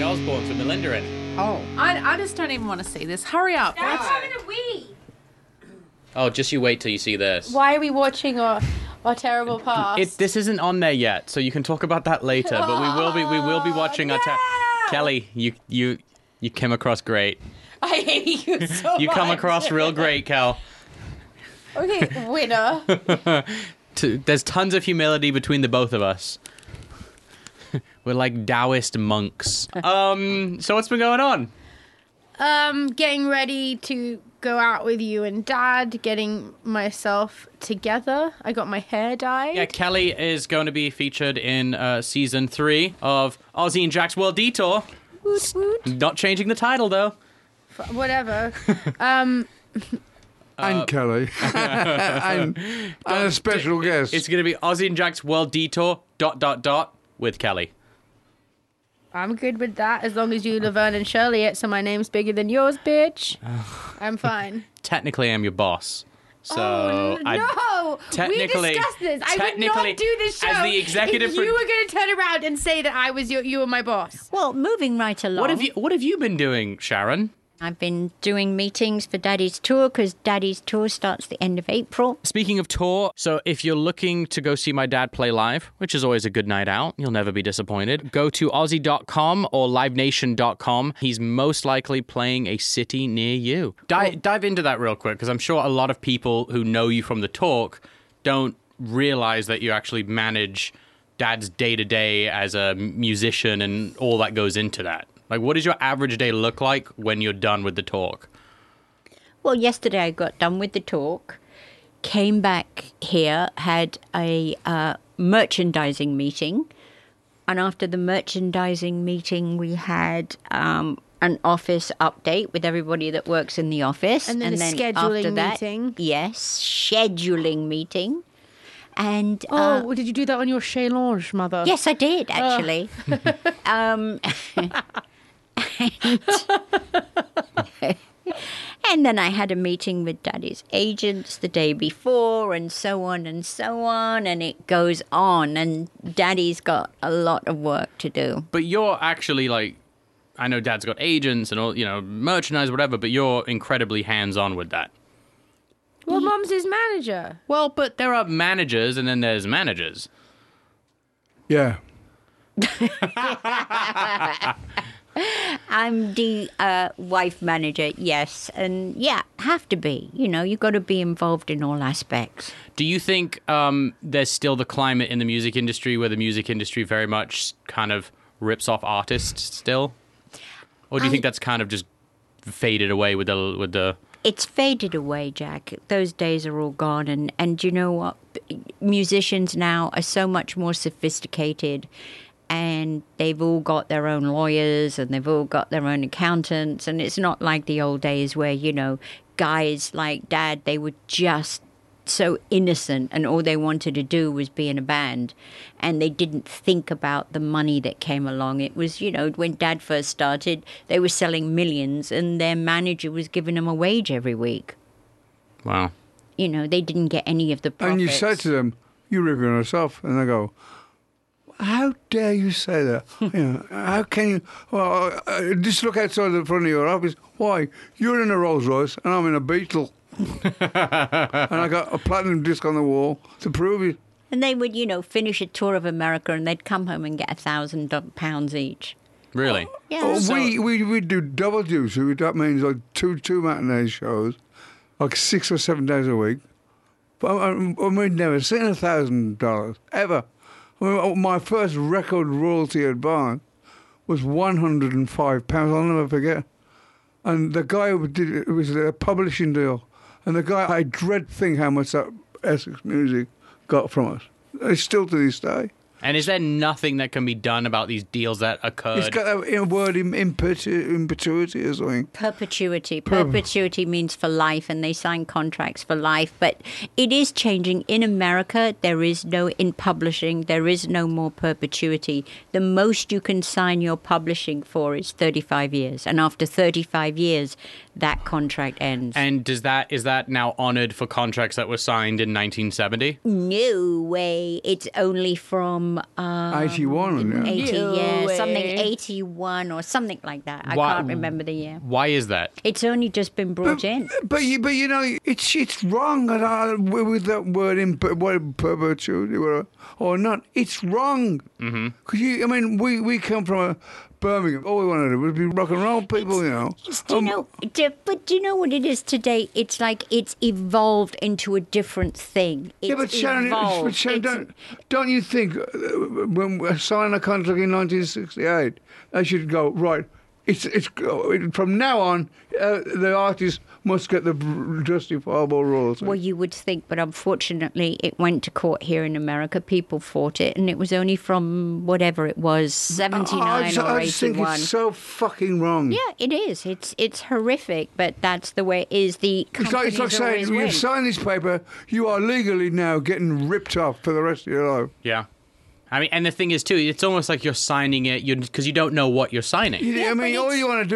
Osbourne for Melinda in. Oh. I just don't even want to see this. Hurry up. Dad's having a wee. Oh, just you wait till you see this. Why are we watching our terrible past? This isn't on there yet, so you can talk about that later. But we will be watching our. Kelly, you came across great. I hate you so much. You come across real great, Kel. Okay, winner. There's tons of humility between the both of us. We're like Taoist monks. So what's been going on? Getting ready to go out with you and Dad, getting myself together. I got my hair dyed. Yeah, Kelly is going to be featured in season 3 of Ozzy and Jack's World Detour. Woot woot. Not changing the title, though. Whatever. And Kelly. and a special guest. It's going to be Ozzy and Jack's World Detour, ... with Kelly. I'm good with that, as long as you Laverne and Shirley it, so my name's bigger than yours, bitch. I'm fine. Technically, I'm your boss. So no! We discussed this. I would not do this show as the executive if you were going to turn around and say that I was you were my boss. Well, moving right along. What have you been doing, Sharon? I've been doing meetings for Daddy's tour because Daddy's tour starts the end of April. Speaking of tour, so if you're looking to go see my dad play live, which is always a good night out, you'll never be disappointed, go to Aussie.com or LiveNation.com. He's most likely playing a city near you. Dive into that real quick, because I'm sure a lot of people who know you from the talk don't realize that you actually manage Dad's day-to-day as a musician and all that goes into that. Like, what does your average day look like when you're done with the talk? Well, yesterday I got done with the talk, came back here, had a merchandising meeting, and after the merchandising meeting we had an office update with everybody that works in the office. And then a scheduling meeting. Yes, scheduling meeting. And did you do that on your Challenge, mother? Yes, I did, actually. And then I had a meeting with Daddy's agents the day before, and so on and so on, and it goes on, and Daddy's got a lot of work to do. But you're actually, like, I know Dad's got agents and all, merchandise, whatever, but you're incredibly hands-on with that. Well, Mum's his manager. Well, but there are managers, and then there's managers. Yeah. I'm the wife manager, yes. And yeah, have to be. You've got to be involved in all aspects. Do you think there's still the climate in the music industry where the music industry very much kind of rips off artists still? Or do you think that's kind of just faded away with the... It's faded away, Jack. Those days are all gone. And you know what? Musicians now are so much more sophisticated, and they've all got their own lawyers and they've all got their own accountants. And it's not like the old days where, guys like Dad, they were just so innocent and all they wanted to do was be in a band, and they didn't think about the money that came along. It was, when Dad first started, they were selling millions and their manager was giving them a wage every week. Wow. They didn't get any of the profits. And you say to them, "You're ripping us off," and they go, "How dare you say that? How can you? Well, just look outside the front of your office. Why? You're in a Rolls Royce and I'm in a Beetle." And I got a platinum disc on the wall to prove it. And they would, finish a tour of America and they'd come home and get £1,000 each. Really? Yeah. We do double duty. That means like two matinee shows, like 6 or 7 days a week. But we'd never seen $1,000 ever. My first record royalty advance was £105. I'll never forget. And the guy who did it was a publishing deal. And the guy, I dread think how much that Essex Music got from us. It's still to this day. And is there nothing that can be done about these deals that occurred? It's got that word in perpetuity or something. Perpetuity. Perpetuity means for life, and they sign contracts for life. But it is changing. In America, in publishing, there is no more perpetuity. The most you can sign your publishing for is 35 years. And after 35 years, that contract ends. And is that now honored for contracts that were signed in 1970? No way. It's only from 81. 80, No something way. 81 or something like that. I Why- can't remember the year. Why is that? It's only just been brought in. But you know, it's wrong with that word in perpetuity or not. It's wrong. Because we come from Birmingham. All we wanted to do was be rock and roll people, you know. Do you know what it is today? It's like it's evolved into a different thing. It's Yeah, but Sharon, don't you think when we signed a contract in 1968, they should go right? It's from now on, the artist must get the justifiable royalty. Well, you would think, but unfortunately, it went to court here in America. People fought it, and it was only from whatever it was, 79 I or just think 81. it's so fucking wrong. Yeah, it is. It's horrific, but that's the way it is. The It's companies like saying always you win. sign this paper, you are legally now getting ripped off for the rest of your life. Yeah. I mean, and the thing is, too, it's almost like you're signing it because you don't know what you're signing. Yeah, I mean, but all you want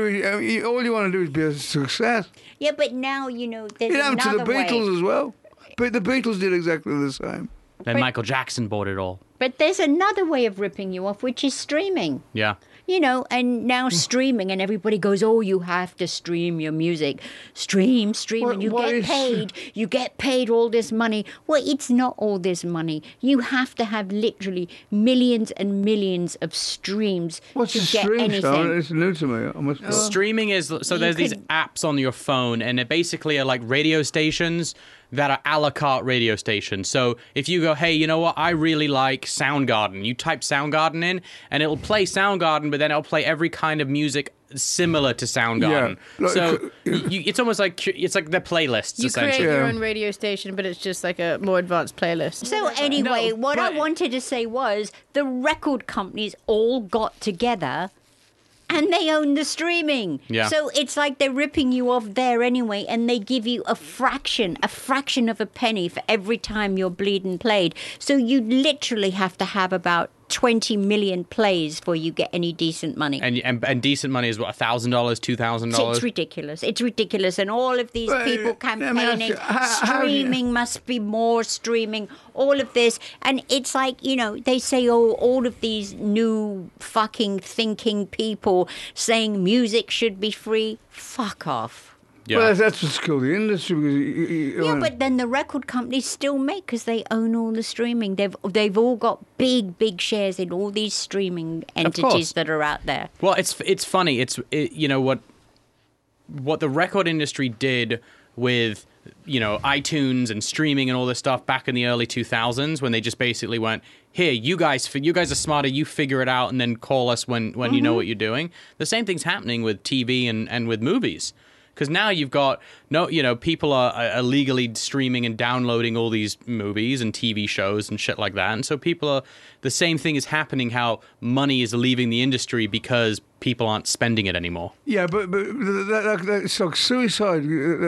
to do is be a success. Yeah, but now, you know, there's It happened to another the Beatles way. as well. But the Beatles did exactly the same. Then Michael Jackson bought it all. But there's another way of ripping you off, which is streaming. Yeah. You know, and now streaming, and everybody goes, oh, you have to stream your music. Stream, and you What get is- paid. You get paid all this money. Well, it's not all this money. You have to have literally millions and millions of streams What's to a get stream, anything. Sharon? It's new to me. I must. Streaming is so there's these could- apps on your phone, and it basically are like radio stations that are a la carte radio stations. So if you go, hey, you know what? I really like Soundgarden. You type Soundgarden in, and it'll play Soundgarden, but then it'll play every kind of music similar to Soundgarden. Yeah, like- So it's almost like the playlists You essentially. create your Yeah. own radio station, but it's just like a more advanced playlist. So anyway, No, what I but- wanted to say was the record companies all got together and they own the streaming. Yeah. So it's like they're ripping you off there anyway, and they give you a fraction of a penny for every time you're bleeding played. So you literally have to have about 20 million plays before you get any decent money. And decent money is what, $1,000, $2,000? It's ridiculous. It's ridiculous. And all of these But, people I mean, campaigning, how do you- streaming must be more streaming, all of this. And it's like, you know, they say, oh, all of these new fucking thinking people saying music should be free. Fuck off. Yeah. Well, that's what's called the industry. Because Yeah, but then the record companies still make because they own all the streaming. They've all got big shares in all these streaming course. entities that are out there. Well, it's funny. You know what the record industry did with, you know, iTunes and streaming and all this stuff back in the early 2000s, when they just basically went, here, you guys are smarter, you figure it out, and then call us when you know what you're doing. The same thing's happening with TV and with movies. Because now you've got people are illegally streaming and downloading all these movies and TV shows and shit like that, and so the same thing is happening. How money is leaving the industry because people aren't spending it anymore. yeah, but that's like suicide.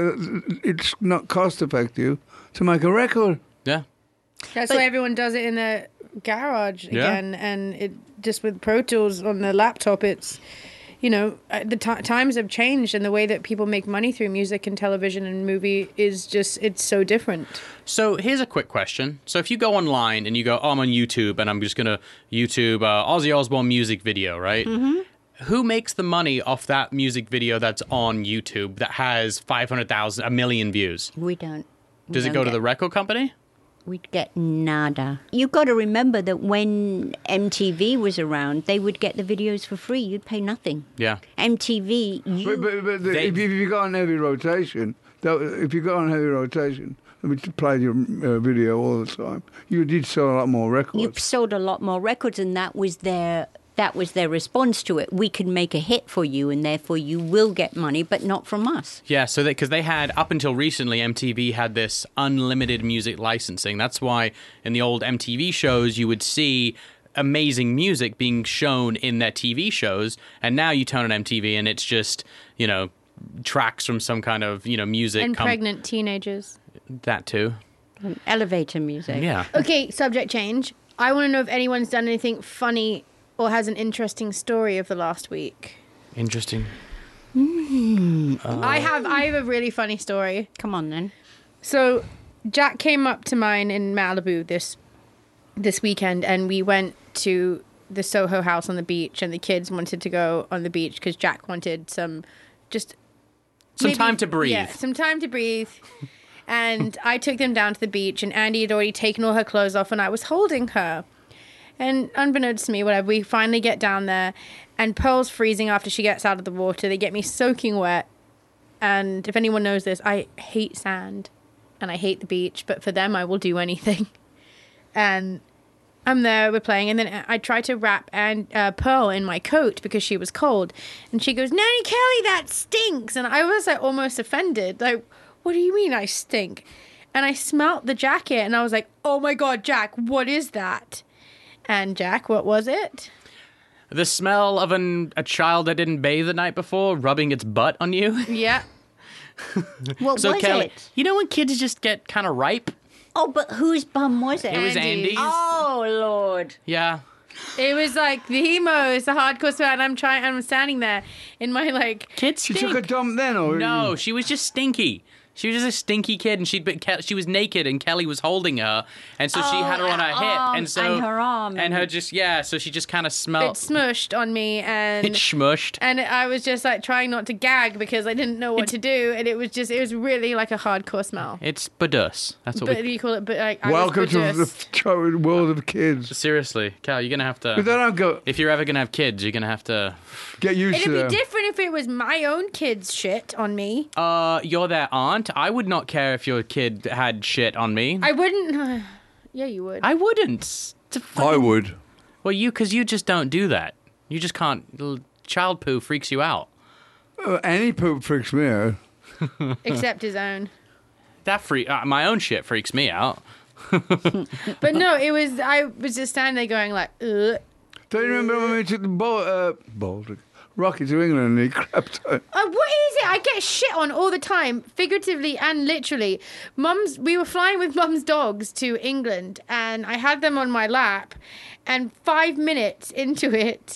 It's not cost effective to make a record. Yeah. That's why everyone does it in their garage again, and it just with Pro Tools on the laptop. It's, you know, the times have changed, and the way that people make money through music and television and movie is just, it's so different. So here's a quick question. So if you go online and you go, oh, I'm on YouTube and I'm just going to YouTube Ozzy Osbourne music video, right? Mm-hmm. Who makes the money off that music video that's on YouTube that has 500,000, 1 million views? We don't. Does it go to the record company? We'd get nada. You've got to remember that when MTV was around, they would get the videos for free. You'd pay nothing. Yeah. MTV, If you got on heavy rotation, we played your video all the time. You did sell a lot more records. you sold a lot more records, and that was their response to it. We can make a hit for you, and therefore you will get money, but not from us. Yeah, so because they had, up until recently, MTV had this unlimited music licensing. That's why in the old MTV shows you would see amazing music being shown in their TV shows, and now you turn on MTV and it's just, you know, tracks from some kind of, you know, music. And pregnant teenagers. That too. Elevator music. Yeah. Okay, subject change. I want to know if anyone's done anything funny or has an interesting story of the last week. Interesting. I have a really funny story. Come on then. So Jack came up to mine in Malibu this weekend, and we went to the Soho house on the beach, and the kids wanted to go on the beach because Jack wanted some time to breathe. Yeah, some time to breathe. And I took them down to the beach, and Andy had already taken all her clothes off, and I was holding her. And unbeknownst to me, whatever, we finally get down there, and Pearl's freezing after she gets out of the water. They get me soaking wet. And if anyone knows this, I hate sand, and I hate the beach, but for them, I will do anything. And I'm there, we're playing, and then I try to wrap Pearl in my coat because she was cold. And she goes, Nanny Kelly, that stinks. And I was like almost offended. Like, what do you mean I stink? And I smelt the jacket, and I was like, oh my God, Jack, what is that? And Jack, what was it? The smell of a child that didn't bathe the night before rubbing its butt on you. Yeah. What So was Kelly, it? you know when kids just get kind of ripe? Oh, but whose bum was it? It was Andy's. Andy's. Oh, Lord. Yeah. It was like the most hardcore sweat, and I'm standing there in my like... Kids She stink. took a dump then, or No, she was just stinky. She was just a stinky kid, and she was naked, and Kelly was holding her, and so she had her on her hip, and so and her arm, and her just so she just kind of It smelled. smushed on me, and... It smushed. And I was just like trying not to gag because I didn't know what to do, and it was really like a hardcore smell. It's badus. That's what But you call it, but like welcome to I was the world of kids. Seriously, Cal, you're gonna have But they to. don't go If you're ever gonna have kids, you're gonna have to. get used It'd to be them. different if it was my own kid's shit on me. You're their aunt. I would not care if your kid had shit on me. I wouldn't. Yeah, you would. I wouldn't. I would. Well, because you just don't do that. You just can't. Child poo freaks you out. Any poop freaks me out. Except his own. My own shit freaks me out. But no, I was just standing there going like, ugh. Don't you remember when we took the Rocky to England and he crapped out? What is it? I get shit on all the time, figuratively and literally. We were flying with Mum's dogs to England, and I had them on my lap, and 5 minutes into it,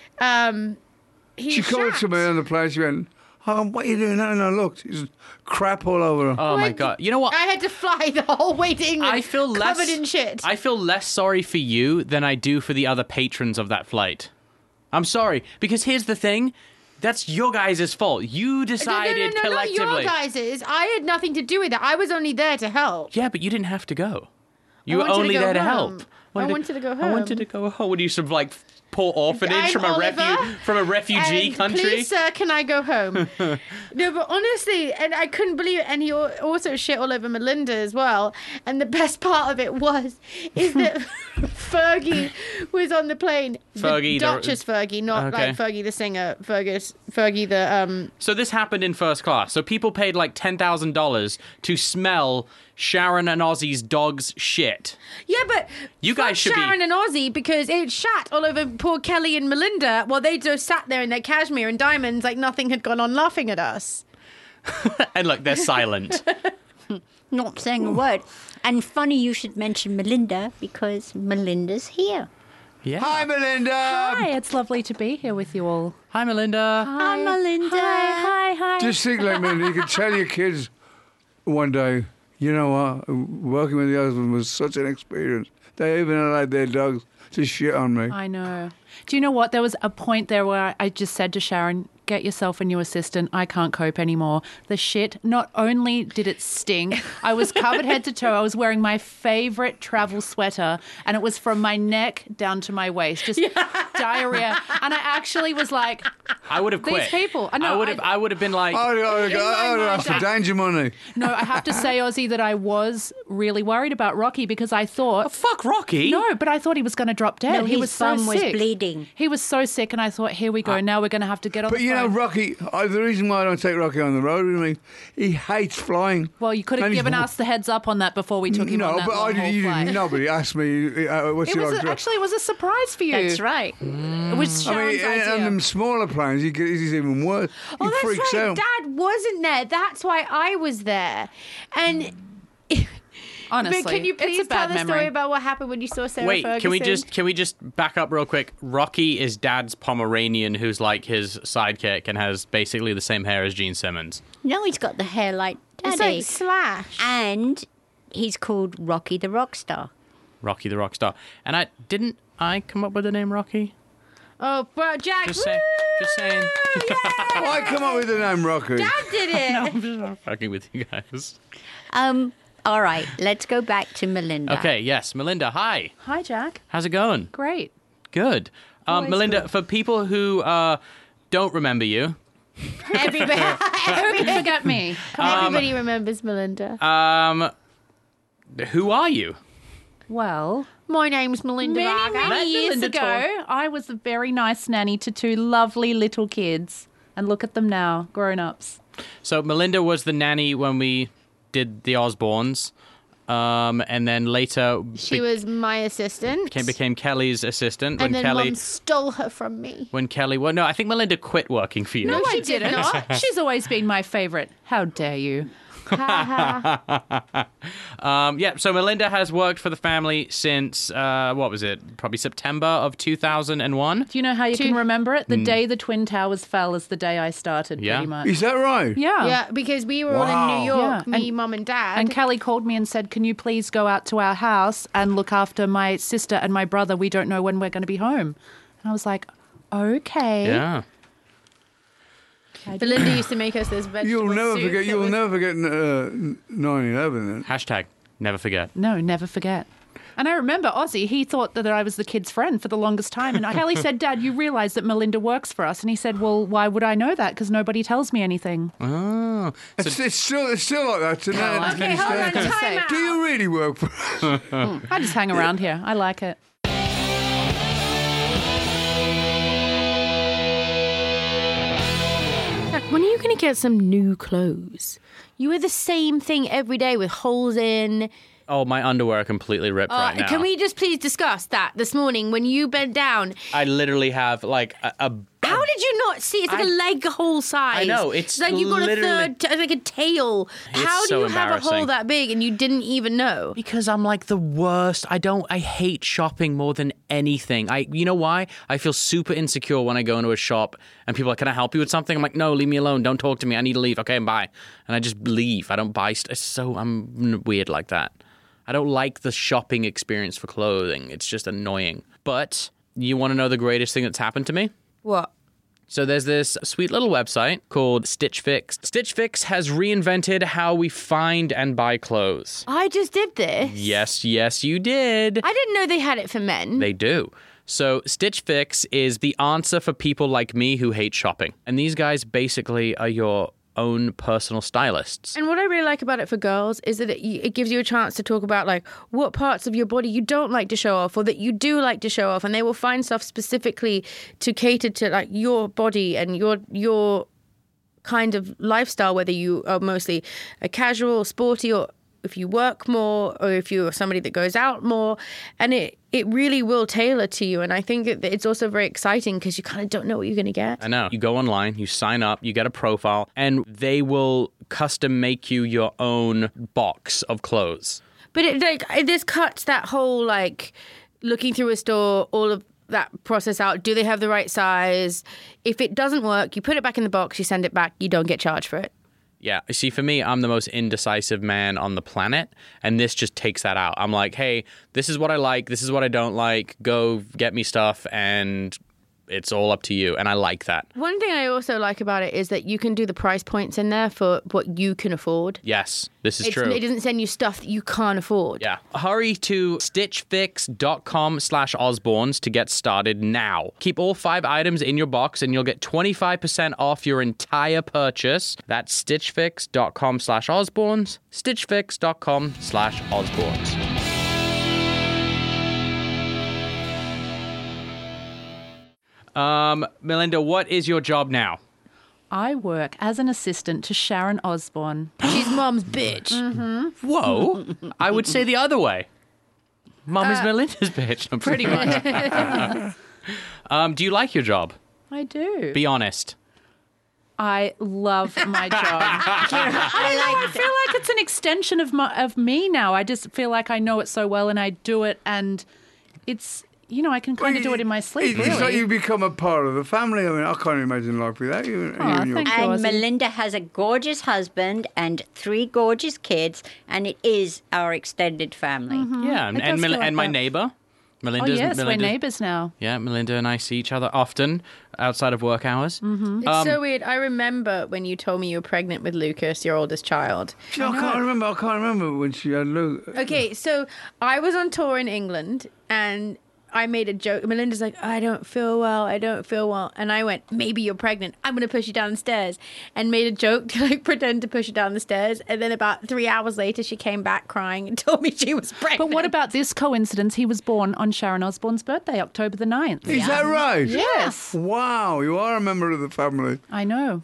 She called to me on the plane. She went, "Oh, what are you doing?" And I looked. There's crap all over her. Oh my god! You know what? I had to fly the whole way to England. I feel less covered in shit. I feel less sorry for you than I do for the other patrons of that flight. I'm sorry, because here's the thing. That's your guys' fault. You decided no, collectively. not your guys'. I had nothing to do with it. I was only there to help. Yeah, but you didn't have to go. You were wanted to only go there to home. help. I wanted to go I wanted to go home. What are you, some like poor orphanage from a refugee and country? Please, sir, can I go home? No, but honestly, and I couldn't believe it. And he also shit all over Melinda as well. And the best part of it is that Fergie was on the plane. Fergie, Duchess Fergie, not Okay. like Fergie the singer. Fergie the So this happened in first class. So people paid like $10,000 to smell Sharon and Ozzy's dog's shit. Yeah, but You fuck guys should Sharon be. and Ozzy because it shat all over poor Kelly and Melinda while they just sat there in their cashmere and diamonds like nothing had gone on, laughing at us. And look, they're silent. Not saying a word. And funny you should mention Melinda because Melinda's here. Yeah. Hi, Melinda. Hi, it's lovely to be here with you all. Hi, Melinda. Hi, Melinda. Hi. Just think like Melinda, you could tell your kids one day, you know what, working with the husband was such an experience. They even allowed their dogs to shit on me. I know. Do you know what? There was a point there where I just said to Sharon, get yourself a new assistant. I can't cope anymore. The shit, not only did it sting, I was covered head to toe. I was wearing my favorite travel sweater, and it was from my neck down to my waist, just diarrhea. And I actually was like, I would have quit. These people. I know, I would have been like, I would have asked for danger money. no, I have to say, Ozzy, that I was really worried about Rocky because I thought, fuck Rocky. no, but I thought he was going to drop dead. No, he his was so bum was sick. bleeding. He was so sick, and I thought, here we go. Now we're going to have to get on But the you know, phone. Rocky, the reason why I don't take Rocky on the road with me, he hates flying. Well, you could have And he's- given us the heads up on that before we took him on that long haul flight. Nobody asked me what's It your was actually it was a surprise for you. That's right. It was Sharon's I mean, on idea. them smaller planes, he's even worse. Oh, He that's freaks right. out. Dad wasn't there. That's why I was there. And Honestly, But can you please it's a bad tell the memory. story about what happened when you saw Sarah Wait, Ferguson? can we just back up real quick? Rocky is Dad's Pomeranian, who's like his sidekick and has basically the same hair as Gene Simmons. No, he's got the hair like It's Daddy. like Slash. And he's called Rocky the Rockstar. Rocky the Rockstar. And I come up with the name Rocky? Oh, bro, Jack. Just saying. Why come up with the name Rocky? Dad did it. I'm just fucking with you guys. All right, let's go back to Melinda. Okay, yes, Melinda. Hi. Hi, Jack. How's it going? Great. Good. Melinda, for people who don't remember you, Everybody, Who can forget me? everybody remembers Melinda. who are you? Well, My name's Melinda Varga. many years Melinda ago, I was a very nice nanny to 2 lovely little kids. And look at them now, grown-ups. So Melinda was the nanny when we did the Osbournes, and then later She was my assistant. became Kelly's assistant and when then Kelly Mum stole her from me. well, no, I think Melinda quit working for you. No, she I did didn't. not. She's always been my favorite. How dare you? Yeah, so Melinda has worked for the family since, what was it? Probably September of 2001. Do you know how you can remember it? The day the Twin Towers fell is the day I started, Yeah. pretty much. Is that right? Yeah. Yeah, because we were all in New York, Yeah. me, Mum, and Dad. And Kelly called me and said, can you please go out to our house and look after my sister and my brother? We don't know when we're going to be home. And I was like, okay. Yeah. Belinda used to make us this vegetable You'll never soup forget. that You'll was- never forget 9/11. Then. Hashtag never forget. No, never forget. And I remember Ozzy, he thought that I was the kid's friend for the longest time. And Kelly said, Dad, you realize that Melinda works for us? And he said, well, why would I know that? Because nobody tells me anything. Oh. It's still like that tonight. Okay, hold on, time out. Do you really work for us? I just hang around here. I like it. When are you going to get some new clothes? You wear the same thing every day with holes in. Oh, my underwear are completely ripped right now. Can we just please discuss that this morning when you bent down? I literally have like a How did you not see? It's like a leg hole size. I know, it's like you got literally- like a tail. How do so you have a hole embarrassing. that big and you didn't even know? Because I'm like the worst. I hate shopping more than anything. You know why? I feel super insecure when I go into a shop and people are like, can I help you with something? I'm like, no, leave me alone. Don't talk to me. I need to leave. Okay, bye. And I just leave. I don't buy I'm weird like that. I don't like the shopping experience for clothing. It's just annoying. But you want to know the greatest thing that's happened to me? What? So there's this sweet little website called Stitch Fix. Stitch Fix has reinvented how we find and buy clothes. I just did this. Yes, you did. I didn't know they had it for men. They do. So Stitch Fix is the answer for people like me who hate shopping. And these guys basically are your own personal stylists. And what I really like about it for girls is that it gives you a chance to talk about like what parts of your body you don't like to show off or that you do like to show off, and they will find stuff specifically to cater to like your body and your kind of lifestyle, whether you are mostly a casual, sporty, or if you work more, or if you're somebody that goes out more, and it really will tailor to you. And I think it's also very exciting because you kind of don't know what you're going to get. I know. You go online, you sign up, you get a profile, and they will custom make you your own box of clothes. But this cuts that whole like looking through a store, all of that process out. Do they have the right size? If it doesn't work, you put it back in the box, you send it back, you don't get charged for it. Yeah, see, for me, I'm the most indecisive man on the planet, and this just takes that out. I'm like, hey, this is what I like, this is what I don't like, go get me stuff, and it's all up to you, and I like that. One thing I also like about it is that you can do the price points in there for what you can afford. Yes, this is true. It doesn't send you stuff that you can't afford. Yeah. Hurry to stitchfix.com/Osbournes to get started now. Keep all 5 items in your box and you'll get 25% off your entire purchase. That's stitchfix.com/Osbournes, stitchfix.com/Osbournes. Melinda, what is your job now? I work as an assistant to Sharon Osbourne. She's mom's bitch. Whoa. I would say the other way. Mum is Melinda's bitch. No, Pretty much. do you like your job? I do. Be honest. I love my job. I feel like it's an extension of me now. I just feel like I know it so well and I do it, and it's, I can kind of do it in my sleep, It's really. like you become a part of the family. I mean, I can't imagine life without you. Thank you, And Ozzy. Melinda has a gorgeous husband and 3 gorgeous kids, and it is our extended family. Yeah, It does feel like and my that. neighbor. Oh, Melinda's, yes, we're Melinda's- neighbours now. Yeah, Melinda and I see each other often outside of work hours. It's so weird. I remember when you told me you were pregnant with Lucas, your oldest child. I can't remember when she had Luke. Okay, so I was on tour in England and I made a joke. Melinda's like, I don't feel well. And I went, maybe you're pregnant. I'm going to push you down the stairs. And made a joke to like pretend to push her down the stairs. And then about 3 hours later, she came back crying and told me she was pregnant. But what about this coincidence? He was born on Sharon Osbourne's birthday, October the 9th. Is that right? Yes. Wow, you are a member of the family. I know.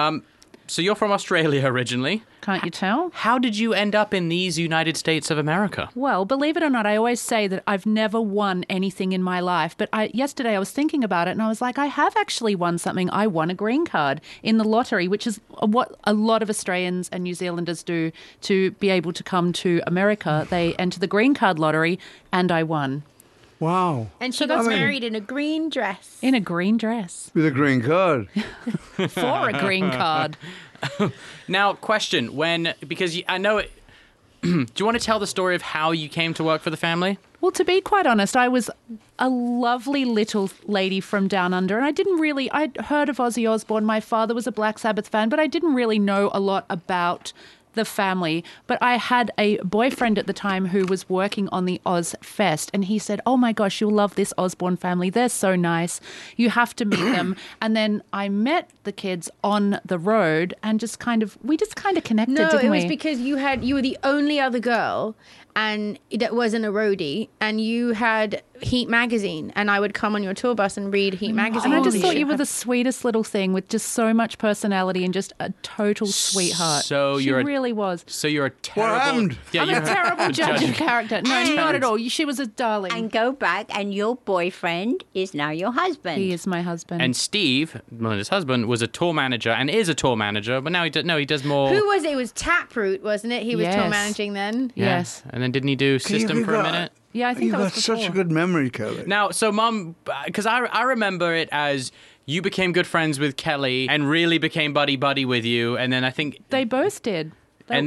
So you're from Australia originally. Can't you tell? How did you end up in these United States of America? Well, believe it or not, I always say that I've never won anything in my life. But yesterday I was thinking about it and I was like, I have actually won something. I won a green card in the lottery, which is what a lot of Australians and New Zealanders do to be able to come to America. They enter the green card lottery and I won. Wow. And she got married in a green dress. In a green dress. With a green card. For a green card. Now, question: because I know it. Do you want to tell the story of how you came to work for the family? Well, to be quite honest, I was a lovely little lady from down under, and I'd heard of Ozzy Osbourne. My father was a Black Sabbath fan, but I didn't really know a lot about the family. But I had a boyfriend at the time who was working on the Oz Fest, and he said, oh my gosh, you'll love this Osbourne family. They're so nice. You have to meet them. And then I met the kids on the road and we just kind of connected, No, didn't it we? was because you were the only other girl and that wasn't a roadie, and you had Heat magazine, and I would come on your tour bus and read Heat magazine. And I just thought you were the sweetest little thing with just so much personality and just a total sweetheart. So she really was. So you're a terrible. happened? Yeah, I'm you're a terrible judge of character. No, not at all. She was a darling. And go back, and your boyfriend is now your husband. He is my husband. And Steve, Melinda's husband, was a tour manager and is a tour manager, but now he does more. Who was it? It was Taproot, wasn't it? He was tour Yes. managing then. Yeah. Yes. And then didn't he do System you for a got- minute? Yeah, I think You've that got was such a before. good memory, Kelly. Now, so Mum, because I remember it as you became good friends with Kelly and really became buddy with you, and then I think, They both did. but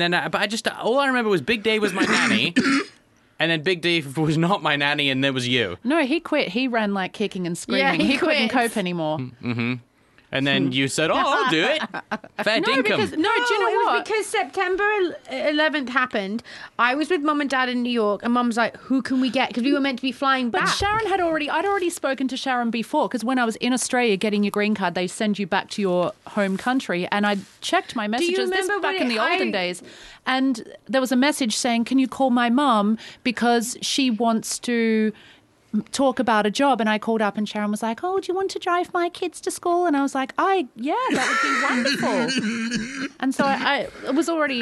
all I remember was Big Dave was my nanny, and then Big Dave was not my nanny, and there was you, No, he quit. He ran like kicking and screaming. Yeah, he couldn't quit. cope anymore. and then you said, "Oh, I'll do it." Fair dinkum. Because, do you know it what? was Because September 11th happened. I was with Mum and Dad in New York, and Mum's like, "Who can we get?" Because we were meant to be flying But back. I'd already spoken to Sharon before, because when I was in Australia getting your green card, they send you back to your home country, and I checked my messages this remember back when in the olden days, and there was a message saying, "Can you call my mum because she wants to talk about a job?" And I called up, and Sharon was like, "Oh, do you want to drive my kids to school?" And I was like, yeah, that would be wonderful." And so I was already.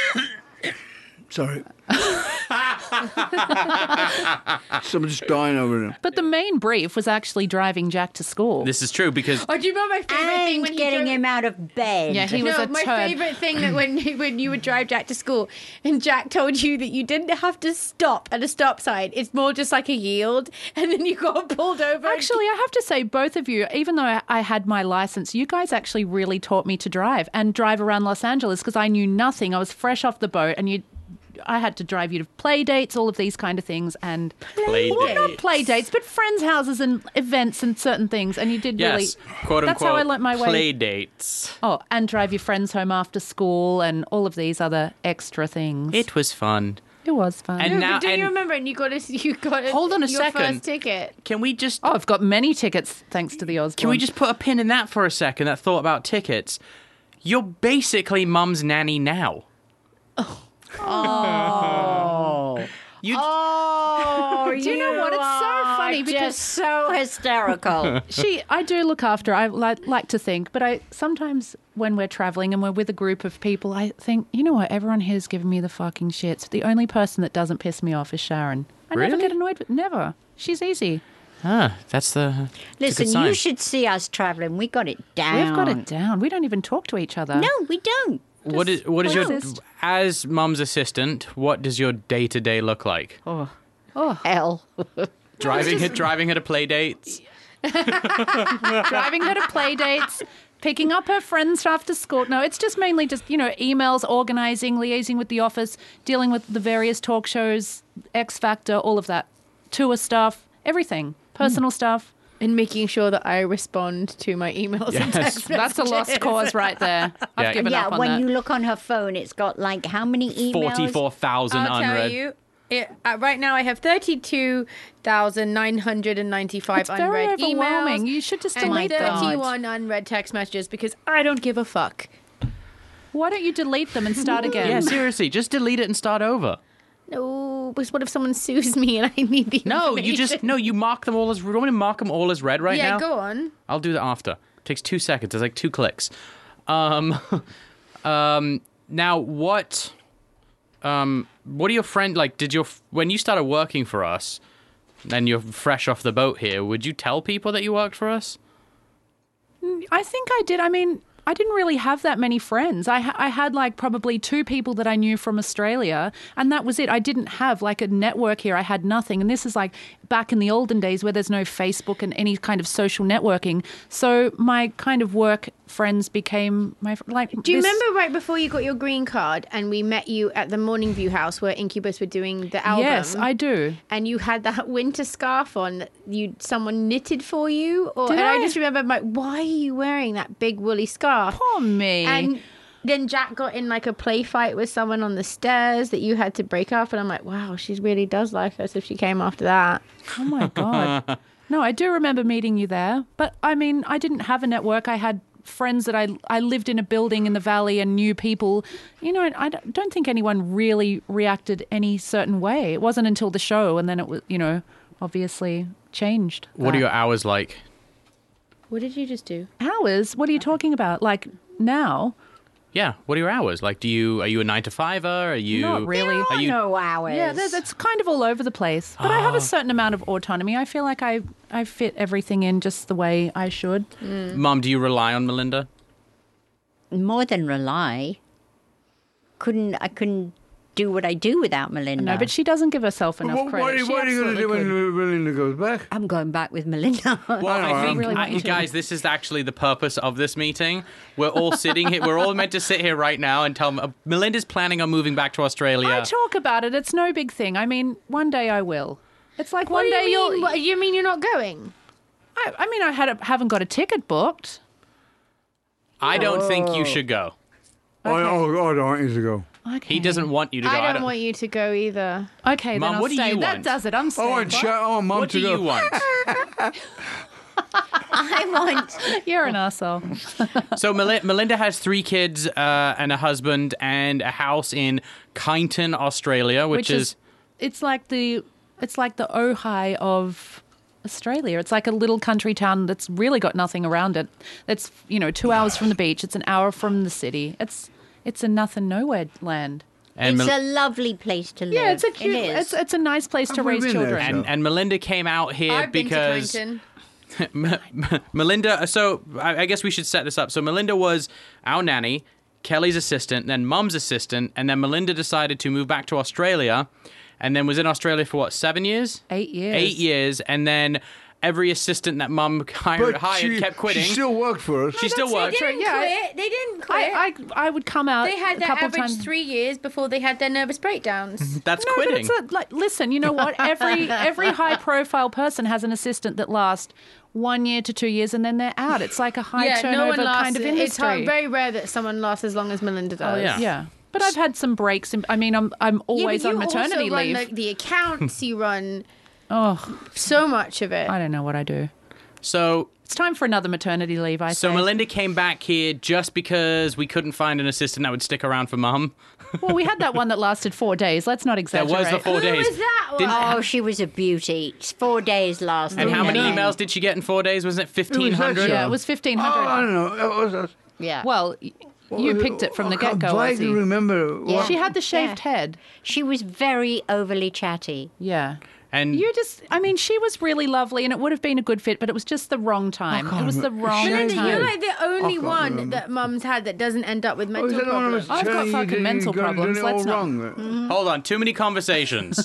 Sorry. Someone's dying over there. But the main brief was actually driving Jack to school. This is true because Oh, do you remember my favorite thing and when he getting drove- him out of bed. Yeah, he was No, a my turd. favorite thing that when you would drive Jack to school, and Jack told you that you didn't have to stop at a stop sign. It's more just like a yield, and then you got pulled over. Actually, I have to say, both of you, even though I had my license, you guys actually really taught me to drive around Los Angeles, because I knew nothing. I was fresh off the boat, and I had to drive you to play dates, all of these kind of things, and not play dates, but friends' houses and events and certain things. And you did really. yes, quote That's unquote, how I learnt my way. play dates. Oh, and drive your friends home after school and all of these other extra things. It was fun. It was fun. And No, now, but do you and remember? And you got Hold on a your second. first ticket. can we just I've got many tickets thanks to the Osbourne. Can we just put a pin in that for a second? That thought about tickets. You're basically Mum's nanny now. Oh. You Oh, Do you know what? It's so funny because- just so hysterical. I do look after her. I like to think, but I sometimes when we're traveling and we're with a group of people, I think, you know what? Everyone here's giving me the fucking shit. The only person that doesn't piss me off is Sharon. I never Really? get annoyed with never. She's easy. That's the. Listen, it's a good you sign. should see us traveling. We got it down. We've got it down. We don't even talk to each other. No, we don't. What is your Assist. as Mum's assistant? What does your day to day look like? Hell. Driving her to play dates. Driving her to play dates, picking up her friends after school. No, it's just mainly just, emails, organizing, liaising with the office, dealing with the various talk shows, X Factor, all of that. Tour stuff, everything. Personal stuff. And making sure that I respond to my emails and text That's a lost cause right there. I've Yeah. given Yeah, up on when that. you look on her phone, it's got like how many emails? 44,000 I'll unread. tell you. Right now, I have 32,995 It's very unread overwhelming. emails. You should just and delete them. 31 unread text messages because I don't give a fuck. Why don't you delete them and start again? Yeah, seriously, just delete it and start over. No, because what if someone sues me and I need the No, information? you mark them all as. Do you want me to mark them all as red right now? Yeah, go on. I'll do that after. It takes 2 seconds. It's like 2 clicks. Now what are your friends like? When you started working for us, and you're fresh off the boat here, would you tell people that you worked for us? I think I did. I mean, I didn't really have that many friends. I had like probably 2 people that I knew from Australia, and that was it. I didn't have like a network here. I had nothing. And this is like back in the olden days where there's no Facebook and any kind of social networking. So my kind of work friends became my like. Do you remember right before you got your green card and we met you at the Morning View house where Incubus were doing the album? Yes, I do. And you had that winter scarf on that someone knitted for you? Did I I? just remember, like, why are you wearing that big woolly scarf? Poor me. And then Jack got in like a play fight with someone on the stairs that you had to break up. And I'm like, wow, she really does like us if she came after that. Oh my God. No, I do remember meeting you there. But I mean, I didn't have a network. I had friends that I lived in a building in the valley and knew people. I don't think anyone really reacted any certain way. It wasn't until the show and then it was, obviously changed. What are your hours like? What did you just do? hours? What are you talking about? Like now? Yeah, what are your hours? Like, are you a 9-to-5er? Are you Not really. There are no hours. Yeah, that's kind of all over the place. But I have a certain amount of autonomy. I feel like I fit everything in just the way I should. Mum, do you rely on Melinda? More than rely. I couldn't do what I do without Melinda. No, but she doesn't give herself enough What credit. are you She going to do absolutely when could. Melinda goes back? I'm going back with Melinda. Well, I think, really want you to. guys, this is actually the purpose of this meeting. We're all sitting here. We're all meant to sit here right now and tell Melinda's planning on moving back to Australia. I talk about it. It's no big thing. I mean, one day I will. It's like What one do day you mean? you'll. What, you mean you're not going? I mean, I haven't got a ticket booked. I don't think you should go. I don't want you to go. Okay. He doesn't want you to go. I don't want you to go either. Okay, Mum, then I'll what do stay. you That want? does it. I'm I staying. want Mum What to do go. you want? I want. You're an asshole. So Melinda has 3 kids and a husband and a house in Kyneton, Australia, which is it's like the Ojai of Australia. It's like a little country town that's really got nothing around it. It's 2 hours from the beach. It's an hour from the city. It's a nothing nowhere land. and It's a lovely place to live. Yeah, it's a cute. It is. It's a nice place to Have we raise been there, children. and Melinda came out here I've been to because Clinton. Melinda. So I guess we should set this up. So Melinda was our nanny, Kelly's assistant, then Mum's assistant, and then Melinda decided to move back to Australia, and then was in Australia for what, 7 years? 8 years. 8 years, and then every assistant that Mum hired kept quitting. She still worked for us. She still worked. They didn't quit. They didn't quit. I would come out. They had a their couple average times. 3 years before they had their nervous breakdowns. That's No, quitting. but it's listen, you know what? Every high-profile person has an assistant that lasts 1 year to 2 years, and then they're out. It's like a high turnover kind of industry. It's very rare that someone lasts as long as Melinda does. yeah. Yeah, but I've had some breaks. I mean, I'm always on maternity also leave. run the accounts. You run Oh, so much of it. I don't know what I do. So It's time for another maternity leave. I So say. Melinda came back here just because we couldn't find an assistant that would stick around for Mum. Well, we had that one that lasted 4 days. Let's not There exaggerate. was the 4 Who days. was that one? Didn't- Oh, she was a beauty. 4 days last. And how many night. emails did she get in 4 days? Wasn't it Who was that 1,500? show? Yeah, it was 1,500. Oh, I don't know. It was us. Yeah. Well, you picked it from the I can't get-go, vaguely Ozzy. remember. Yeah. What, She had the shaved head. She was very overly chatty. Yeah. And she was really lovely and it would have been a good fit, but it was just the wrong time. It was the wrong Melinda, time. you're like the only one remember. that mum's had that doesn't end up with Oh, mental is that the one I was problems. I've got telling you fucking that mental you got problems, it all let's not- wrong? hold on, too many conversations.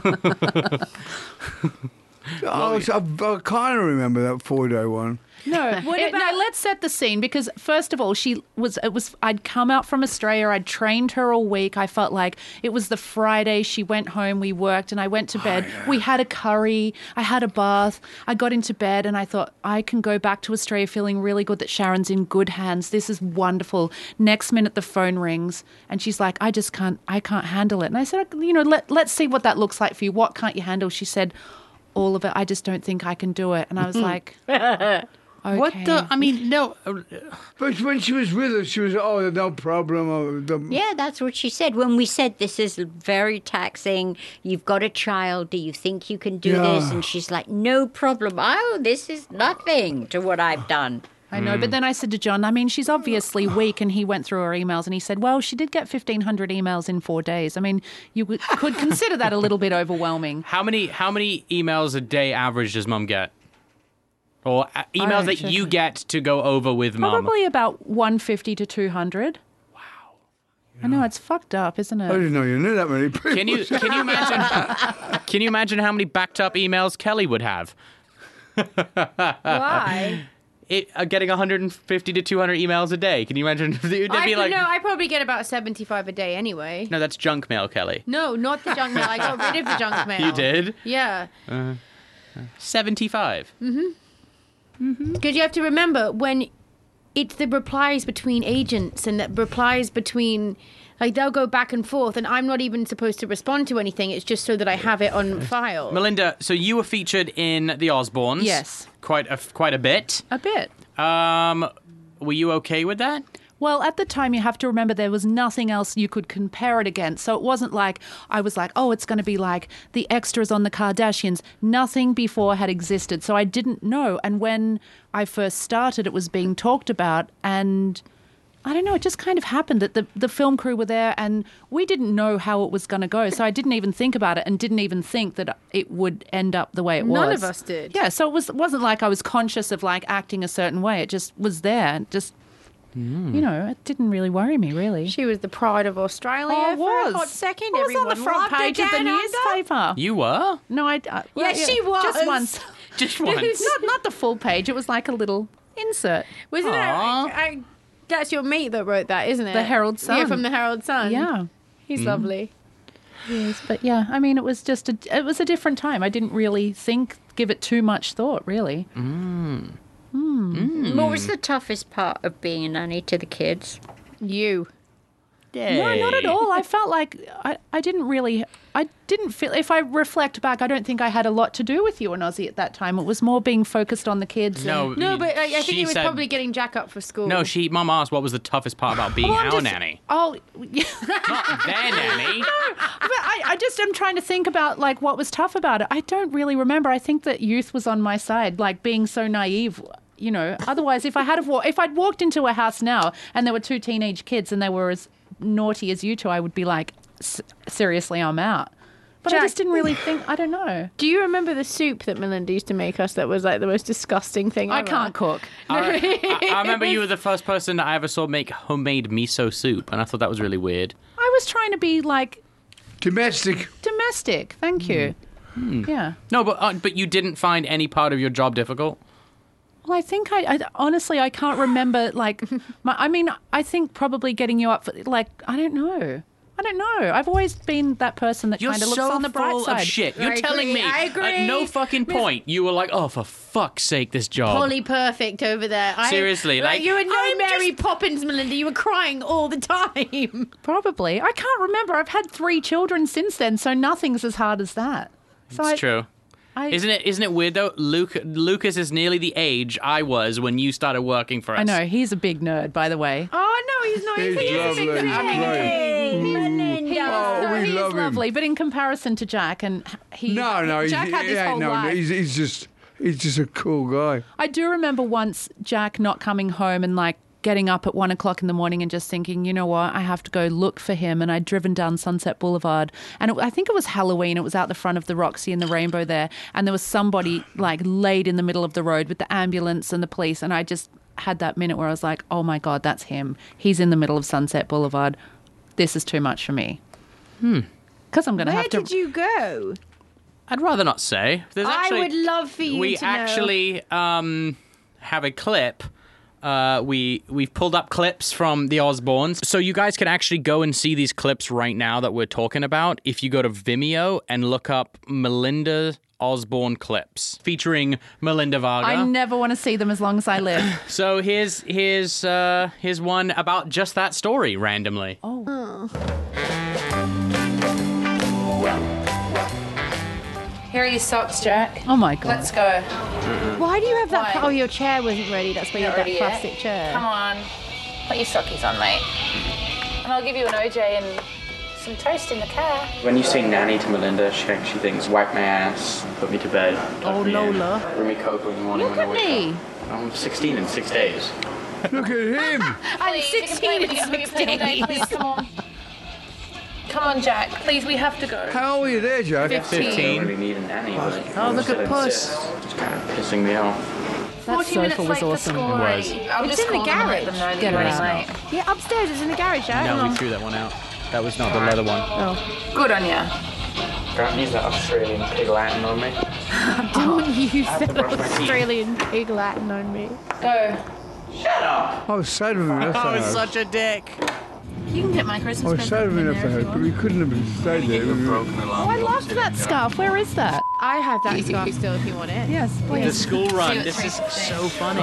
I kind of remember that 4-day one. No, no, let's set the scene because first of all, I'd come out from Australia, I'd trained her all week. I felt like it was the Friday, she went home, we worked and I went to bed. We had a curry, I had a bath, I got into bed and I thought I can go back to Australia feeling really good that Sharon's in good hands. This is wonderful. Next minute the phone rings and she's like, I can't handle it. And I said, let's see what that looks like for you. What can't you handle? She said, all of it. I just don't think I can do it. And I was like, okay. What the? I mean, no. But when she was with us, she was, no problem. Yeah, that's what she said. When we said this is very taxing, you've got a child, do you think you can do this? And she's like, no problem. Oh, this is nothing to what I've done. I know, but then I said to John, I mean, she's obviously weak, and he went through her emails and he said, well, she did get 1,500 emails in 4 days. I mean, you could consider that a little bit overwhelming. How many emails a day average does Mum get? Or emails that you get to go over with Mum? Probably about 150 to 200. Wow. I know, it's fucked up, isn't I it? didn't know you knew that many people. Can you imagine? Can you imagine how many backed up emails Kelly would have? Why? Getting 150 to 200 emails a day. Can you imagine? I probably get about 75 a day anyway. No, that's junk mail, Kelly. No, not the junk mail. I got rid of the junk mail. You did? Yeah. 75. Because you have to remember when it's the replies between agents and the replies between, like, they'll go back and forth and I'm not even supposed to respond to anything. It's just so that I have it on file. Melinda, so you were featured in The Osbournes. Yes. Quite a bit. A bit. Were you okay with that? Well, at the time, you have to remember there was nothing else you could compare it against. So it wasn't like I was like, oh, it's going to be like the extras on the Kardashians. Nothing before had existed. So I didn't know. And when I first started, it was being talked about. And I don't know, it just kind of happened that the film crew were there and we didn't know how it was going to go. So I didn't even think about it and didn't even think that it would end up the way it was. None of us did. Yeah, so it wasn't like I was conscious of like acting a certain way. It just was there. Just... it didn't really worry me, really. She was the pride of Australia for a hot second. I was on the front page of the newspaper. You were? No, Yes, she was. Just once. Just once. not the full page. It was like a little insert. Wasn't Aw. it? That's your mate that wrote that, isn't it? The Herald Sun. Yeah, from the Herald Sun. Yeah. He's lovely. Yes, but yeah, I mean, it was a different time. I didn't really give it too much thought, really. What was the toughest part of being a nanny to the kids? You. No, not at all. I felt like I didn't feel, if I reflect back, I don't think I had a lot to do with you and Ozzy at that time. It was more being focused on the kids. No, No, but I think she it was said- probably getting Jack up for school. No, Mum asked what was the toughest part about being our nanny. Oh, yeah. Not their nanny. But I just am trying to think about like what was tough about it. I don't really remember. I think that youth was on my side, like being so naive. Otherwise, if I'd walked into a house now and there were 2 teenage kids and they were as naughty as you two, I would be like, seriously, I'm out. But Jack, I just didn't really think. I don't know. Do you remember the soup that Melinda used to make us that was like the most disgusting thing I ever? can't cook. I remember you were the first person that I ever saw make homemade miso soup, and I thought that was really weird. I was trying to be like Domestic. domestic. Thank you. Yeah. No, but you didn't find any part of your job difficult? Well, I think I honestly I can't remember like. I think probably getting you up for like I don't know. I've always been that person that You're kind of looks so on the bright full side. of shit. You're I telling agree, me I agree. at no fucking point you were like, oh, for fuck's sake, this job. Polly Perfect over there. Seriously, like, you were no I'm Mary Poppins, Melinda. You were crying all the time. Probably. I can't remember. I've had 3 children since then, so nothing's as hard as that. So It's true. Isn't it weird though? Lucas is nearly the age I was when you started working for us. I know he's a big nerd, by the way. Oh no, he's not. He's lovely. He's great. Oh, we He's love him. lovely, but in comparison to Jack, and No, Jack had his whole life. He's just a cool guy. I do remember once Jack not coming home and like getting up at 1 o'clock in the morning and just thinking, you know what, I have to go look for him. And I'd driven down Sunset Boulevard. And I think it was Halloween. It was out the front of the Roxy and the Rainbow there. And there was somebody like laid in the middle of the road with the ambulance and the police. And I just had that minute where I was like, oh my God, that's him. He's in the middle of Sunset Boulevard. This is too much for me. Because I'm going to have to... Where did you go? I'd rather not say. I would love for you we to know. actually have a clip. We've pulled up clips from the Osbournes. So you guys can actually go and see these clips right now that we're talking about if you go to Vimeo and look up Melinda Osbourne clips featuring Melinda Varga. I never want to see them as long as I live. So here's one about just that story randomly. Here are your socks, Jack. Oh my God. Let's go. Why do you have that? Why? Oh, your chair wasn't ready. That's why you Not had that ready yet. plastic chair. Come on. Put your sockies on, mate. And I'll give you an OJ and some toast in the car. When you say nanny to Melinda, she thinks wipe my ass, put me to bed. Oh, Lola. Bring me cocoa in the morning Look when I at wake me. up. I'm 16 in 6 days. Look at him. I'm Please, you can 16 play in with me. 6 Play all day, days. please, come on. Come on, Jack. Please, we have to go. How old were you there, Jack? 15. I 15. don't really need a nanny. Oh, look at Puss. It's kind of pissing me off. That 40 minutes sofa was late for awesome. school It was. already. I'll It's just in the call them and let garage. them know that Get you're it running out. late. Yeah, upstairs. It's in the garage, Jack. No, we threw that one out. That was not the leather one. Good on ya. Don't use that Australian pig Latin on me. Don't use to that brush my teeth. Australian pig Latin on me. Go. I was sad when we left the house. a dick. You can get my Christmas I was sad present when we from left the there house, if but you we couldn't have stayed there. Oh, I loved that scarf. Where is that? I have that scarf still if you want it. Yes, The please. school run. what This is Tracy so funny.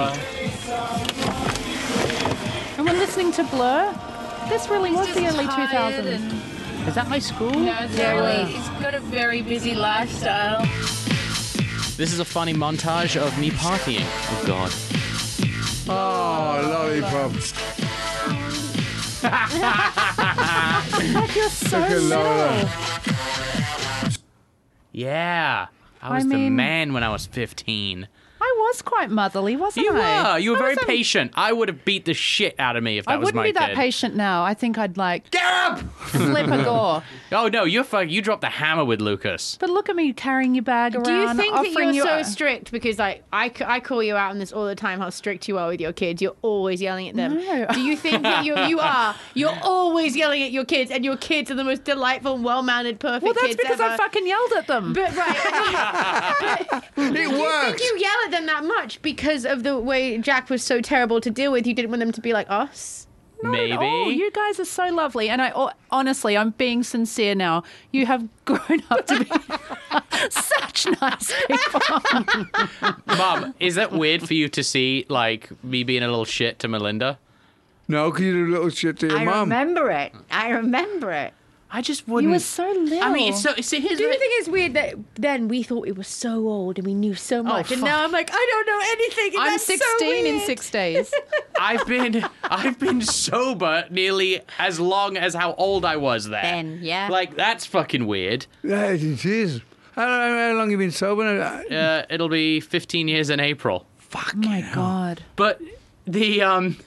And we're listening to Blur. This really was the early 2000s. Is that my school? No, it's really, he's got a very busy lifestyle. This is a funny montage of me partying. Oh, God. Oh, lollipop. God, you're so Look at Lola. little. Yeah. I was the mean- man when I was 15. I was quite motherly, wasn't You I? were. You were I very was patient. I would have beat the shit out of me if that I was wouldn't my be that kid. patient now. I think I'd like Get up! flip a gore. Oh, no. You dropped the hammer with Lucas. But look at me carrying your bag around. Do you think that offering you're you so strict? Because like I call you out on this all the time, how strict you are with your kids. You're always yelling at them. No. Do you think that you are? You're always yelling at your kids, and your kids are the most delightful, well-mannered, perfect Well, that's kids because ever. I fucking yelled at them. But right, It do you think worked. you yell at them that much because of the way Jack was so terrible to deal with? You didn't want them to be like us. Maybe. Oh, you guys are so lovely. And honestly, I'm being sincere now. You have grown up to be such nice people. Mom, is that weird for you to see, like, me being a little shit to Melinda? No, because you do little shit to your I mum. remember it. I remember it. I just You wouldn't. were so little. I mean, it's so. See, here's Do you the- think it's weird that then we thought we were so old and we knew so much, and fuck. now I'm like, I don't know anything. And I'm that's so 16 in weird. 6 days. I've been sober nearly as long as how old I was there. Then, yeah. Like, that's fucking weird. Yeah, it is. How long have you been sober? It'll be 15 years in April. Oh my God. But the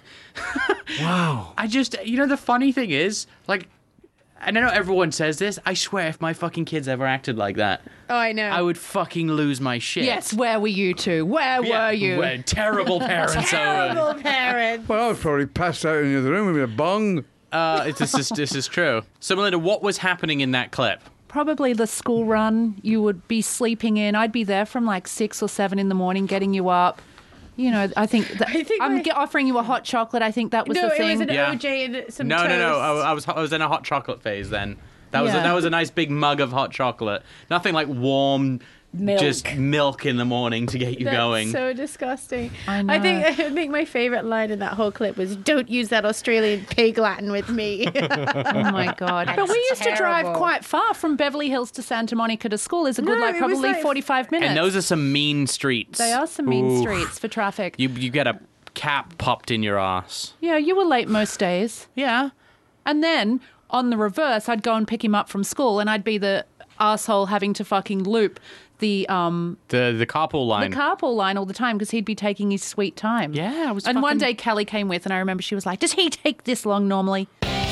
Wow. I just, the funny thing is, like, and I know everyone says this, I swear if my fucking kids ever acted like that, Oh, I know. I would fucking lose my shit. Yes, where were you two? Where were you? We're terrible parents. Terrible parents. Well, I was probably passed out in the other room with a bong. This is true. So, Melinda, what was happening in that clip? Probably the school run you would be sleeping in. I'd be there from like 6 or 7 in the morning getting you up. You know, I think I'm offering you a hot chocolate. I think that was No, the it thing. was an Yeah. OJ and some No. toast. I was in a hot chocolate phase then. That Yeah. was a nice big mug of hot chocolate. Nothing like warm, just milk in the morning to get you That's going. so disgusting. I know. I think my favorite line in that whole clip was, "Don't use that Australian pig Latin with me." Oh my God. But we used to drive terrible. quite far from Beverly Hills to Santa Monica to school. Is a good No, like it was probably like- 45 minutes. And those are some mean streets. They are some mean Oof. streets for traffic. You get a cap popped in your ass. Yeah, you were late most days. Yeah. And then on the reverse, I'd go and pick him up from school and I'd be the asshole having to fucking loop the carpool line. The carpool line all the time because he'd be taking his sweet time. Yeah, I was. And one day Kelly came with, and I remember she was like, "Does he take this long normally?"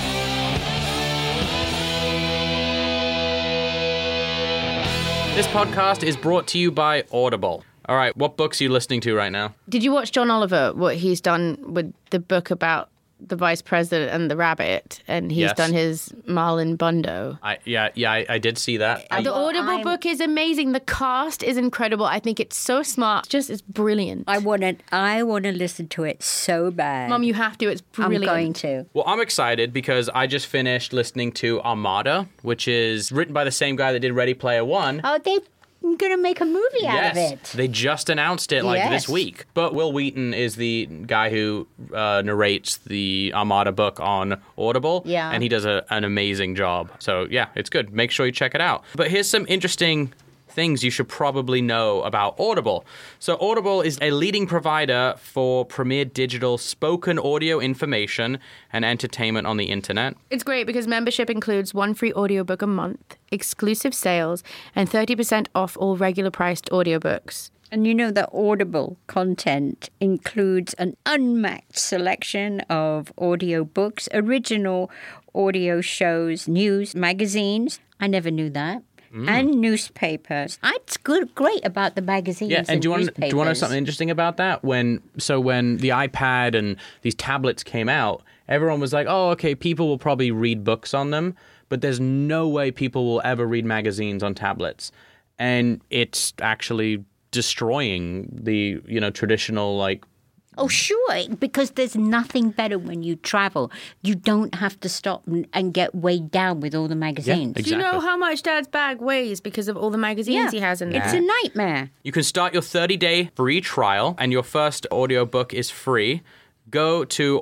This podcast is brought to you by Audible. All right, what books are you listening to right now? Did you watch John Oliver, what he's done with the book about the vice president and the rabbit? And he's done his Marlon Bundo. I did see that. The Audible book is amazing. The cast is incredible. I think it's so smart. It's brilliant. I want to listen to it so bad. Mom, you have to. It's brilliant. I'm going to. Well, I'm excited because I just finished listening to Armada, which is written by the same guy that did Ready Player One. Oh, they're going to make a movie out of it. They just announced it this week. But Will Wheaton is the guy who narrates the Armada book on Audible. Yeah. And he does an amazing job. So, yeah, it's good. Make sure you check it out. But here's some interesting things you should probably know about Audible. So Audible is a leading provider for premier digital spoken audio information and entertainment on the internet. It's great because membership includes one free audiobook a month, exclusive sales, and 30% off all regular priced audiobooks. And you know that Audible content includes an unmatched selection of audiobooks, original audio shows, news, magazines. I never knew that. And newspapers. It's great about the magazines. Yeah, and do you want to know something interesting about that? When the iPad and these tablets came out, everyone was like, "Oh, okay, people will probably read books on them," but there's no way people will ever read magazines on tablets, and it's actually destroying the traditional like. Oh, sure, because there's nothing better when you travel. You don't have to stop and get weighed down with all the magazines. Yeah, exactly. Do you know how much Dad's bag weighs because of all the magazines he has in there? It's a nightmare. You can start your 30-day free trial, and your first audiobook is free. Go to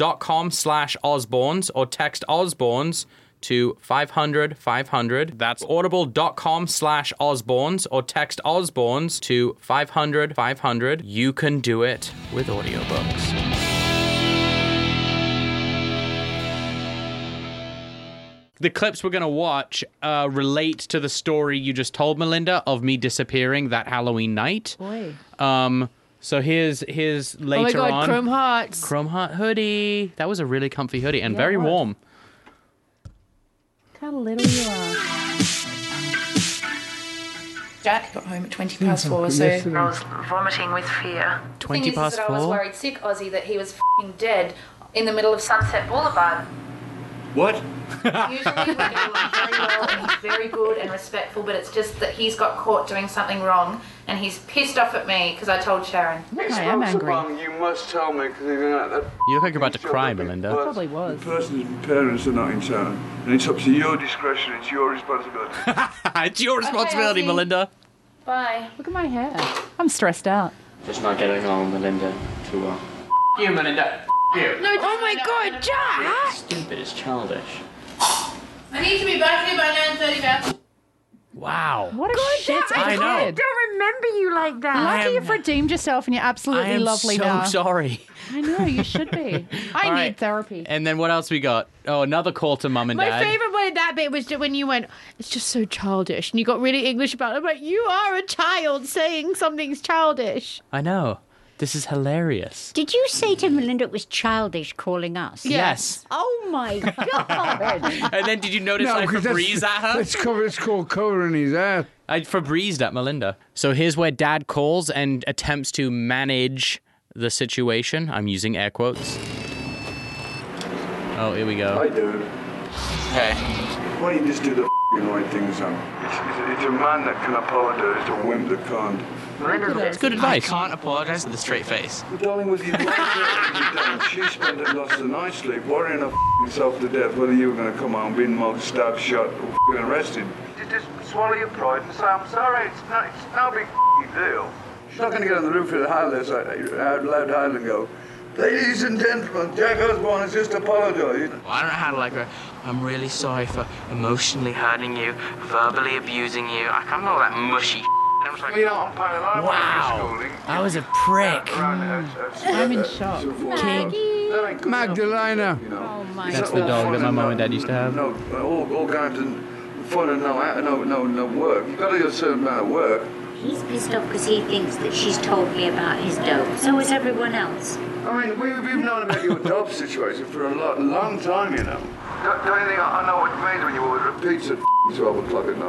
audible.com/Osborns or text Osborns to 500-500. That's audible.com/Osborns or text Osborns to 500-500. You can do it with audiobooks. The clips we're going to watch relate to the story you just told, Melinda, of me disappearing that Halloween night. Boy. So here's later on. Oh my God, Chrome Hearts. Chrome Heart hoodie. That was a really comfy hoodie and very warm. Look how little you are. Jack got home at 20 past 4, so I was vomiting with fear. 20 past 4? I was worried sick, Ozzy, that he was f***ing dead in the middle of Sunset Boulevard. What? Usually we get along very well and he's very good and respectful, but it's just that he's got caught doing something wrong and he's pissed off at me because I told Sharon. I am angry. You must tell me because you're going to... You look like you're about to cry, Melinda. Probably was. The person's parents are not in town, and it's up to your discretion. It's your responsibility. It's your responsibility, Ozzy. Melinda. Bye. Look at my hair. I'm stressed out. Just not getting along with Melinda too well. You, Melinda. You. No, oh my God, Jack! Stupid, it's childish. I need to be back here by 9:30, Beth. Wow. What a shit I know. kid. don't remember you like that. Lucky you've redeemed yourself and you're absolutely lovely now. I am so sorry. I know, you should be. I All need right. therapy. And then what else we got? Oh, another call to Mum and My Dad. favourite one in that bit was when you went, it's just so childish. And you got really English about it. I'm like, you are a child saying something's childish. I know. This is hilarious. Did you say to Melinda it was childish calling us? Yes. Oh, my God. And then did you notice I 'cause Febreze at her? It's called covering his ass. I Febrezed at Melinda. So here's where Dad calls and attempts to manage the situation. I'm using air quotes. Oh, here we go. I do. Hey. Why don't you just do the right thing, son? It's a man that can apologise to a wimp that can't. It's good advice. I can't apologise with a straight face. But darling, with your wife, she spent and lost a night's sleep worrying herself to death whether you were going to come home being mugged, stabbed, shot, or arrested. You just swallow your pride and say, I'm sorry, it's no big deal. She's not going to get on the roof of the Highlands out loud Highland go, ladies and gentlemen, Jack Osborne has just apologised. Well, I don't know how to her. I'm really sorry for emotionally hurting you, verbally abusing you. I can't know that mushy. And I was like, Wow. I was a prick. I'm in shock. Magdalena. Oh, my That's the dog that my mum and dad used to have. No, all going to fun and no work. You've got to do a certain amount of work. He's pissed off because he thinks that she's told me about his dope. So is everyone else. I mean, we've known about your dope situation for a long time, you know. Don't you think I know what it means when you order a pizza at 12 o'clock at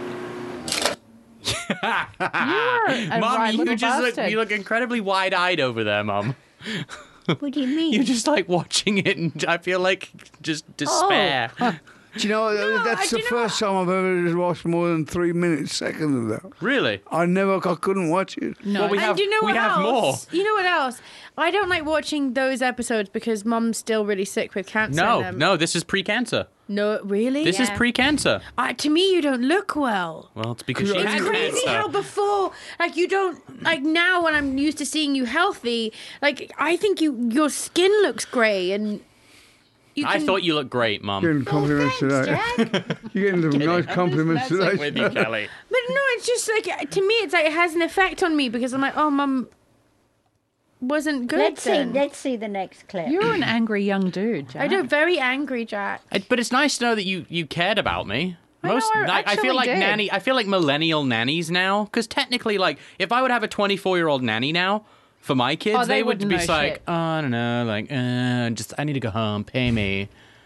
night? Mom, you look incredibly wide-eyed over there, Mom. What do you mean? You're just like watching it, and I feel like just despair. Oh. Do you know, that's the first time I've ever watched more than 3 minutes, seconds of that. Really? I couldn't watch it. No. Well, we have more. You know what else? I don't like watching those episodes because Mum's still really sick with cancer. No, this is pre-cancer. No, really? This is pre-cancer. To me, you don't look well. Well, it's because she had It's crazy cancer. how before, like, you don't, like, now when I'm used to seeing you healthy, like, I think your skin looks grey and I thought you looked great, Mum. You're getting compliments today. You're getting some nice compliments today. with you, Kelly. But no, it's just like, to me, it's like it has an effect on me because I'm like, oh, Mum wasn't good. Let's see the next clip. You're an angry young dude, Jack. I know, very angry, Jack. But it's nice to know that you cared about me. I feel like actually did. I feel like millennial nannies now, because technically, like, if I would have a 24-year-old nanny now for my kids, they they would wouldn't be know like, shit. oh, I don't know, like, I need to go home, pay me.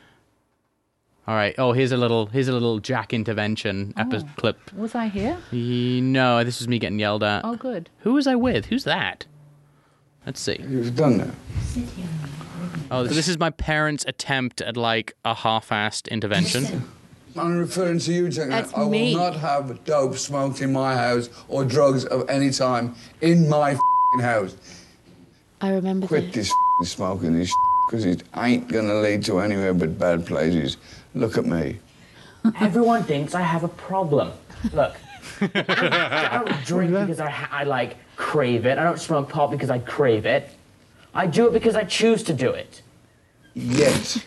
All right. Oh, here's a little Jack intervention clip. Was I here? No, this was me getting yelled at. Oh, good. Who was I with? Who's that? Let's see. You've done that. Oh, this is my parents' attempt at like a half-assed intervention. I'm referring to you, Jack. That's I will me. not have dope smoked in my house or drugs of any time in my house. I remember Quit this smoking this because it ain't gonna lead to anywhere but bad places. Look at me. Everyone thinks I have a problem. Look, I don't drink because I like crave it. I don't smoke pot because I crave it. I do it because I choose to do it. Yet.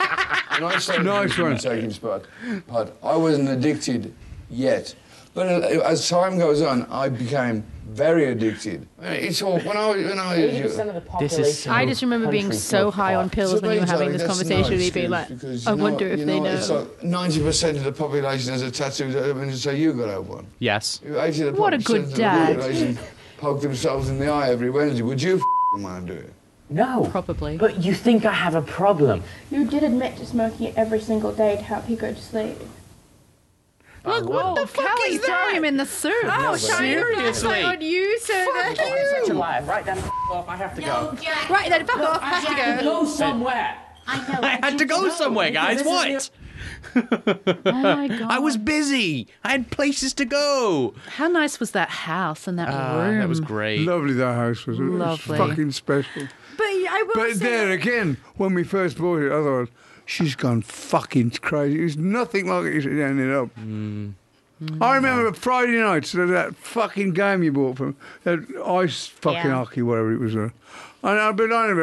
Nice one. Taking spot. But I wasn't addicted yet. But as time goes on, I became very addicted. It's all when I 80% of the population. I just remember being so high on pills when you were having this conversation with you, being like, I wonder if they know. It's like 90% of the population has a tattoo. I mean, so you got to have one. Yes. 80% of What a the good dad. population poke themselves in the eye every Wednesday. Would you want to do it? No. Probably. But you think I have a problem. You did admit to smoking it every single day to help you go to sleep. Look, what the fuck Kelly, is throw that? him in the soup. Oh, seriously? on you, so You're such a liar. Right then, off. I have to go. Right then, fuck off, have to go. Go somewhere. I know. I had to go somewhere, guys. What? Oh my god. I was busy. I had places to go. How nice was that house and that room? That was great. Lovely that house was. It was Lovely. fucking special. But I will But say there again, when we first bought it, I thought, she's gone fucking crazy. It was nothing like it ended up. I remember Friday nights, that fucking game you bought from, that ice fucking hockey, whatever it was. And I've been on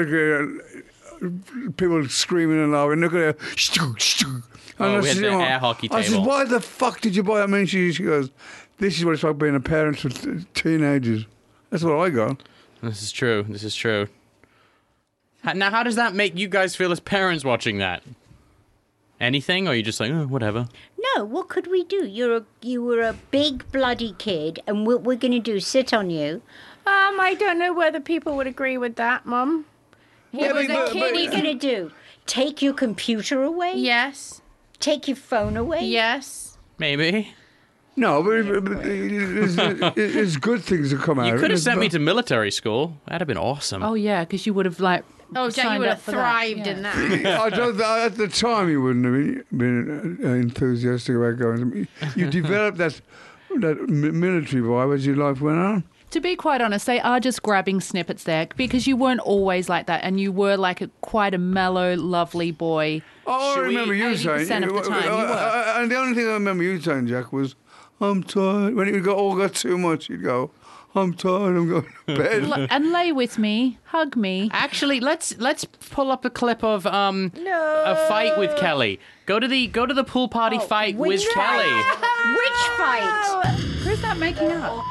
it, people screaming and laughing, look at her. Oh, we had the air hockey I said, table. why the fuck did you buy that many? She goes, this is what it's like being a parent with teenagers. That's what I got. This is true. This is true. Now, how does that make you guys feel as parents watching that? Anything? Or are you just like, oh, whatever? No, what could we do? You were a big bloody kid, and what we're going to do, sit on you. I don't know whether people would agree with that, Mum. What are you going to do? Take your computer away? Yes. Take your phone away? Yes. Maybe. No, but there's good things that come out. You of could it. have sent me to military school. That'd have been awesome. Oh yeah, because you would have like. Oh, Jack, you signed would up have for that. thrived Yeah. in that. I don't. At the time, you wouldn't have been enthusiastic about going. You developed that military vibe as your life went on. To be quite honest, they are just grabbing snippets there because you weren't always like that, and you were like quite a mellow, lovely boy. Oh, I remember you saying. 80% of the time, you were. And the only thing I remember you saying, Jack, was, "I'm tired." When it got too much, you'd go, "I'm tired. I'm going to bed." And lay with me, hug me. Actually, let's pull up a clip of a fight with Kelly. Go to the pool party fight with Kelly. Which fight? Who's that making up?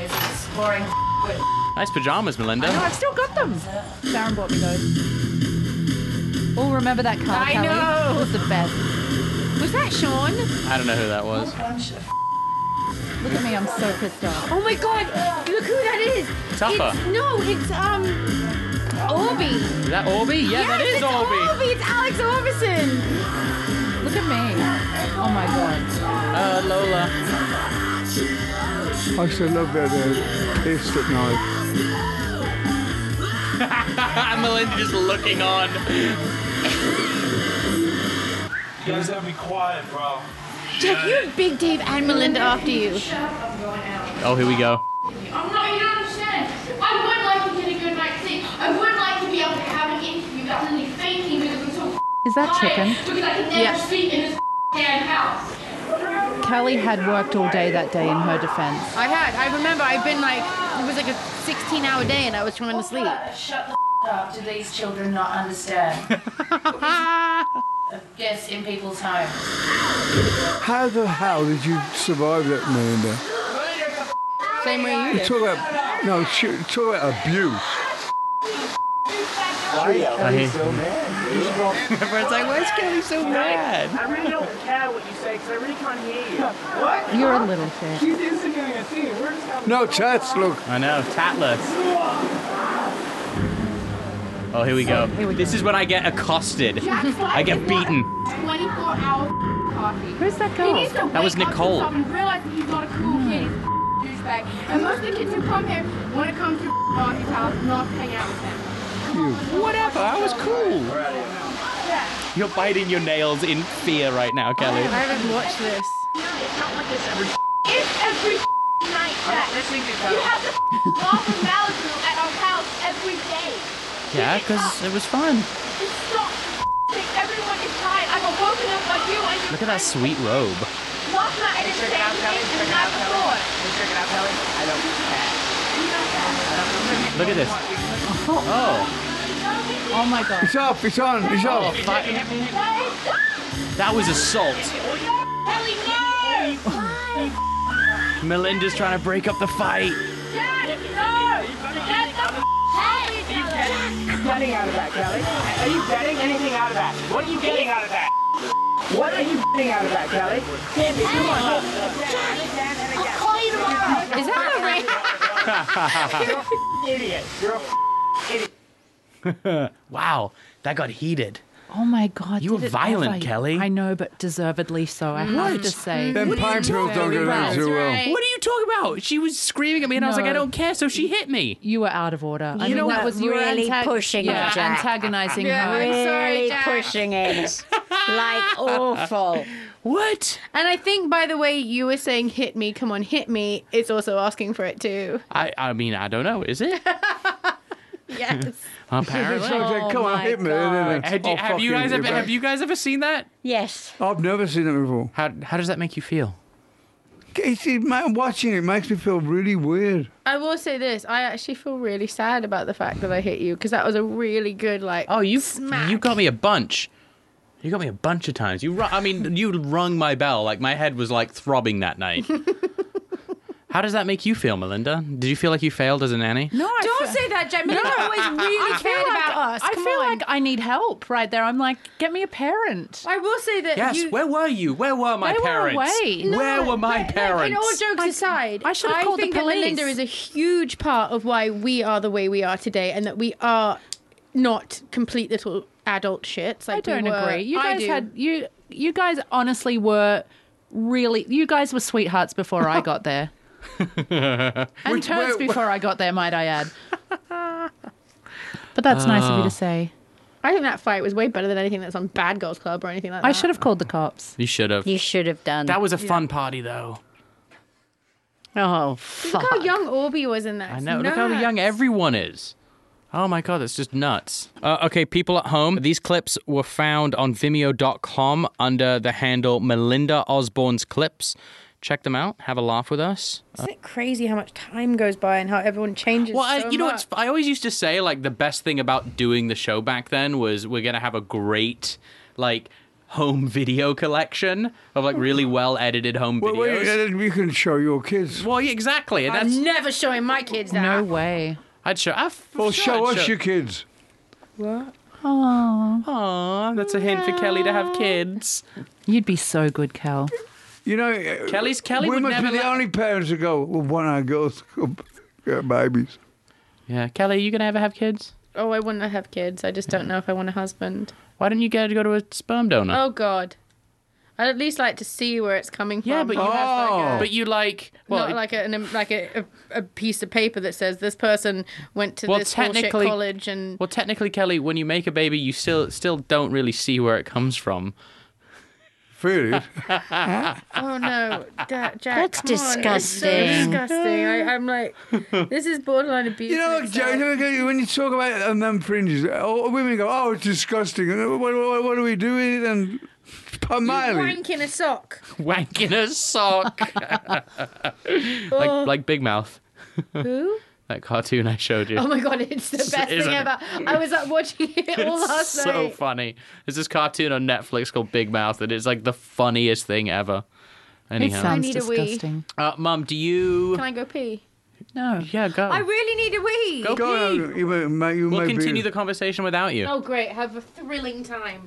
Nice pajamas, Melinda. No, I've still got them. Sharon bought me those. Oh, remember that car, I Kelly? know. It was the best. Was that Sean? I don't know who that was. Look at me, I'm so pissed off. Oh my God! Look who that is. Tupper. It's Orby. Is that Orby? Yeah, that is it's Orby. It's Alex Orbison. Look at me. Oh my God. Lola. I still love that pissed at night. Melinda just looking on. You guys gotta be quiet, bro. Jack, you have Big Dave and Melinda after you. Oh, here we go. I'm not, you don't understand. I would like to get a good night's sleep. I would like to be able to have an interview without suddenly fainting because I'm so Is that tired, chicken? Because I can never sleep in this damn house. Kelly had worked all day that day in her defense. I remember I've been like, it was like a 16-hour day and I was trying to sleep. Shut the up. Do these children not understand? Yes, in people's homes. How the hell did you survive that, Melinda? Same way you did. Talk about abuse. Why are you so mad? Everyone's like, why is Kelly so mad? I really don't care what you say because I really can't hear you. What? You're a little shit. She's insinuating a thing. We're just having No tats, look. I know, tatless. Oh, here we go. This is when I get accosted. I get beaten. 24-hour coffee. Who's that He girl? needs to That was wake up to Nicole. himself and realize that he's not a cool kid. He's a douchebag. And most of the kids who come here want to come to Artie's house, not hang out with them. Whatever, I was cool. You're biting your nails in fear right now, Kelly. I haven't watched this. It's not like this every night, Jack. You have to laugh and Malibu at our house every day. Yeah, because it was fun. Just stop. Everyone is tired. I've woken up like you and Look at that sweet robe. last night I did the same thing and the night before. Look at this. Oh, Oh my God. It's up, it's on, it's oh, off. that was assault. Ellie, no! Melinda's trying to break up the fight. Dad, no! Get the hey! getting out of that, Kelly? Are you getting anything out of that? What are you getting out of that? What are you getting out of that, Kelly? Candy, come on. I'll call you tomorrow. Is that a ring? You're an idiot. You're a idiot. Wow, that got heated. Oh my God. You were did it violent, ever. Kelly. I know, but deservedly so, I have to say. Them pine pills don't go down too well. What are you talking about? She was screaming at me, and I was like, I don't care, so she hit me. You were out of order. I You mean, were that was you were really pushing yeah, it, Jack. antagonizing her. I'm sorry, Really Jack. pushing it. Like awful. What? And I think, by the way, you were saying hit me, come on, hit me. It's also asking for it too. I mean, I don't know. Is it? Yes. Apparently. Come on, hit me. Have you guys ever seen that? Yes. I've never seen it before. How does that make you feel? Watching it makes me feel really weird. I will say this. I actually feel really sad about the fact that I hit you because that was a really good, like, Oh, you smack. got me a bunch. You got me a bunch of times. You rung my bell. Like my head was like throbbing that night. How does that make you feel, Melinda? Did you feel like you failed as a nanny? No, Don't say that, Jack. Melinda always really cared about us. I Come feel on. like I need help right there. I'm like, get me a parent. I will say that Yes. you... Where were you? Where were my They were parents? away. Where were my parents? And all jokes aside, I should have called the think that police. Melinda is a huge part of why we are the way we are today and that we are not complete little adult shits. Like I don't we were. agree. You I guys do. had you guys honestly were really you guys were sweethearts before I got there. And turds before I got there, might I add. But that's nice of you to say. I think that fight was way better than anything that's on Bad Girls Club or anything like that. I should have called the cops. You should have. You should have done. That was a fun party, though. Oh, fuck. Look how young Orby was in that. I know. Look how young everyone is. Oh my God, that's just nuts. Okay, people at home, these clips were found on Vimeo.com under the handle Melinda Osborne's Clips. Check them out. Have a laugh with us. Isn't it crazy how much time goes by and how everyone changes Well, so you know, much? I always used to say, like, the best thing about doing the show back then was we're going to have a great, like, home video collection of, like, really well-edited home videos. Well, you can show your kids. Well, yeah, exactly. And I'm that's... never showing my kids that. No way. I'd show... Or show us your kids. What? Aww, that's a hint for Kelly to have kids. You'd be so good, Cal. You know, Kelly we would must never be the only parents that go, well, why don't our girls get babies? Yeah, Kelly, are you gonna ever have kids? Oh, I want to have kids. I just don't know if I want a husband. Why didn't you get to go to a sperm donor? Oh, God. I'd at least like to see where it's coming from. Yeah, but you Oh. well, not like a piece of paper that says this person went to Well, this bullshit technically- college and well, technically, Kelly, when you make a baby, you still don't really see where it comes from. Feel it? oh no, Jack, That's come on, it's so disgusting. disgusting. I'm like, this is borderline abuse. You know, in Joe, itself. when you talk about them fringes, women go, oh, it's disgusting. And what do we do with it? And Miley. Wank in a sock. Wank in a sock. like Big Mouth. Who? That cartoon I showed you. Oh my god, it's the best thing Isn't it? ever. I was like watching it all last It's night. so funny. There's this cartoon on Netflix called Big Mouth, and it's like the funniest thing ever. It Anyhow, sounds need a wee. disgusting. Mum, do you? Can I go pee? No. Yeah, go. I really need a wee. Go Go pee. on, you may We'll be- continue the conversation without you. Oh great, have a thrilling time.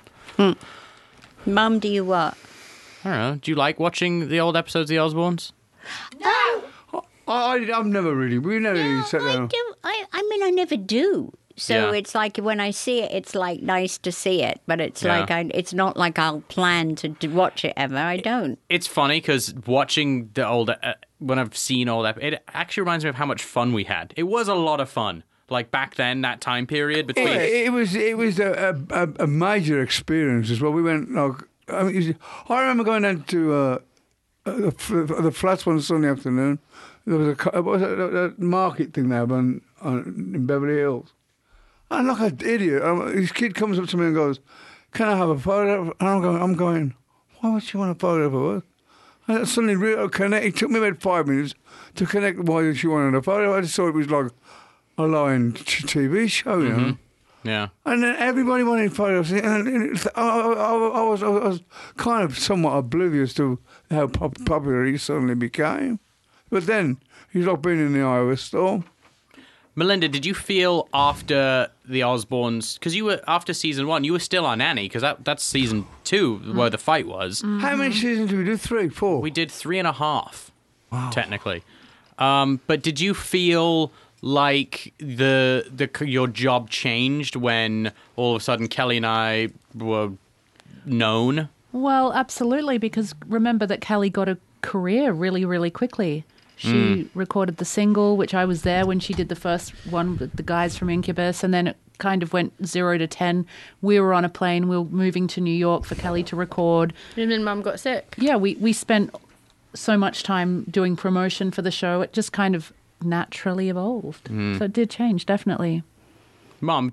Mum, do you what? I don't know. Do you like watching the old episodes of The Osbournes? No. I've never really, we never really sat I down. do. I mean, I never do. So Yeah. it's like when I see it, it's like nice to see it, but it's Yeah. like it's not like I'll plan to watch it ever. I don't. It's funny because watching the old, when I've seen old, it actually reminds me of how much fun we had. It was a lot of fun. Like back then, that time period between. It was a major experience as well. We went, I remember going down to the flats one Sunday afternoon. There was a market thing there in Beverly Hills. And like an idiot, this kid comes up to me and goes, "Can I have a photo?" And I'm going, "Why would you want a photo of us?" And suddenly connect. It took me about 5 minutes to connect why she wanted a photo. I just thought it was like a lying TV show, you know. Yeah. And then everybody wanted photos, and I was kind of somewhat oblivious to how popular he suddenly became. But then he's like being in the eye of a storm. Melinda, did you feel after the Osbournes, because you were after season 1, you were still on Annie, because that's season 2 where the fight was. How many seasons did we do? 3, 4? We did 3.5, technically. But did you feel like your job changed when all of a sudden Kelly and I were known? Well, absolutely, because remember that Kelly got a career really, really quickly. She recorded the single, which I was there when she did the first one with the guys from Incubus, and then it kind of went 0 to 10. We were on a plane. We were moving to New York for Kelly to record. And then Mum got sick. Yeah, we spent so much time doing promotion for the show. It just kind of naturally evolved. So it did change, definitely. Mom,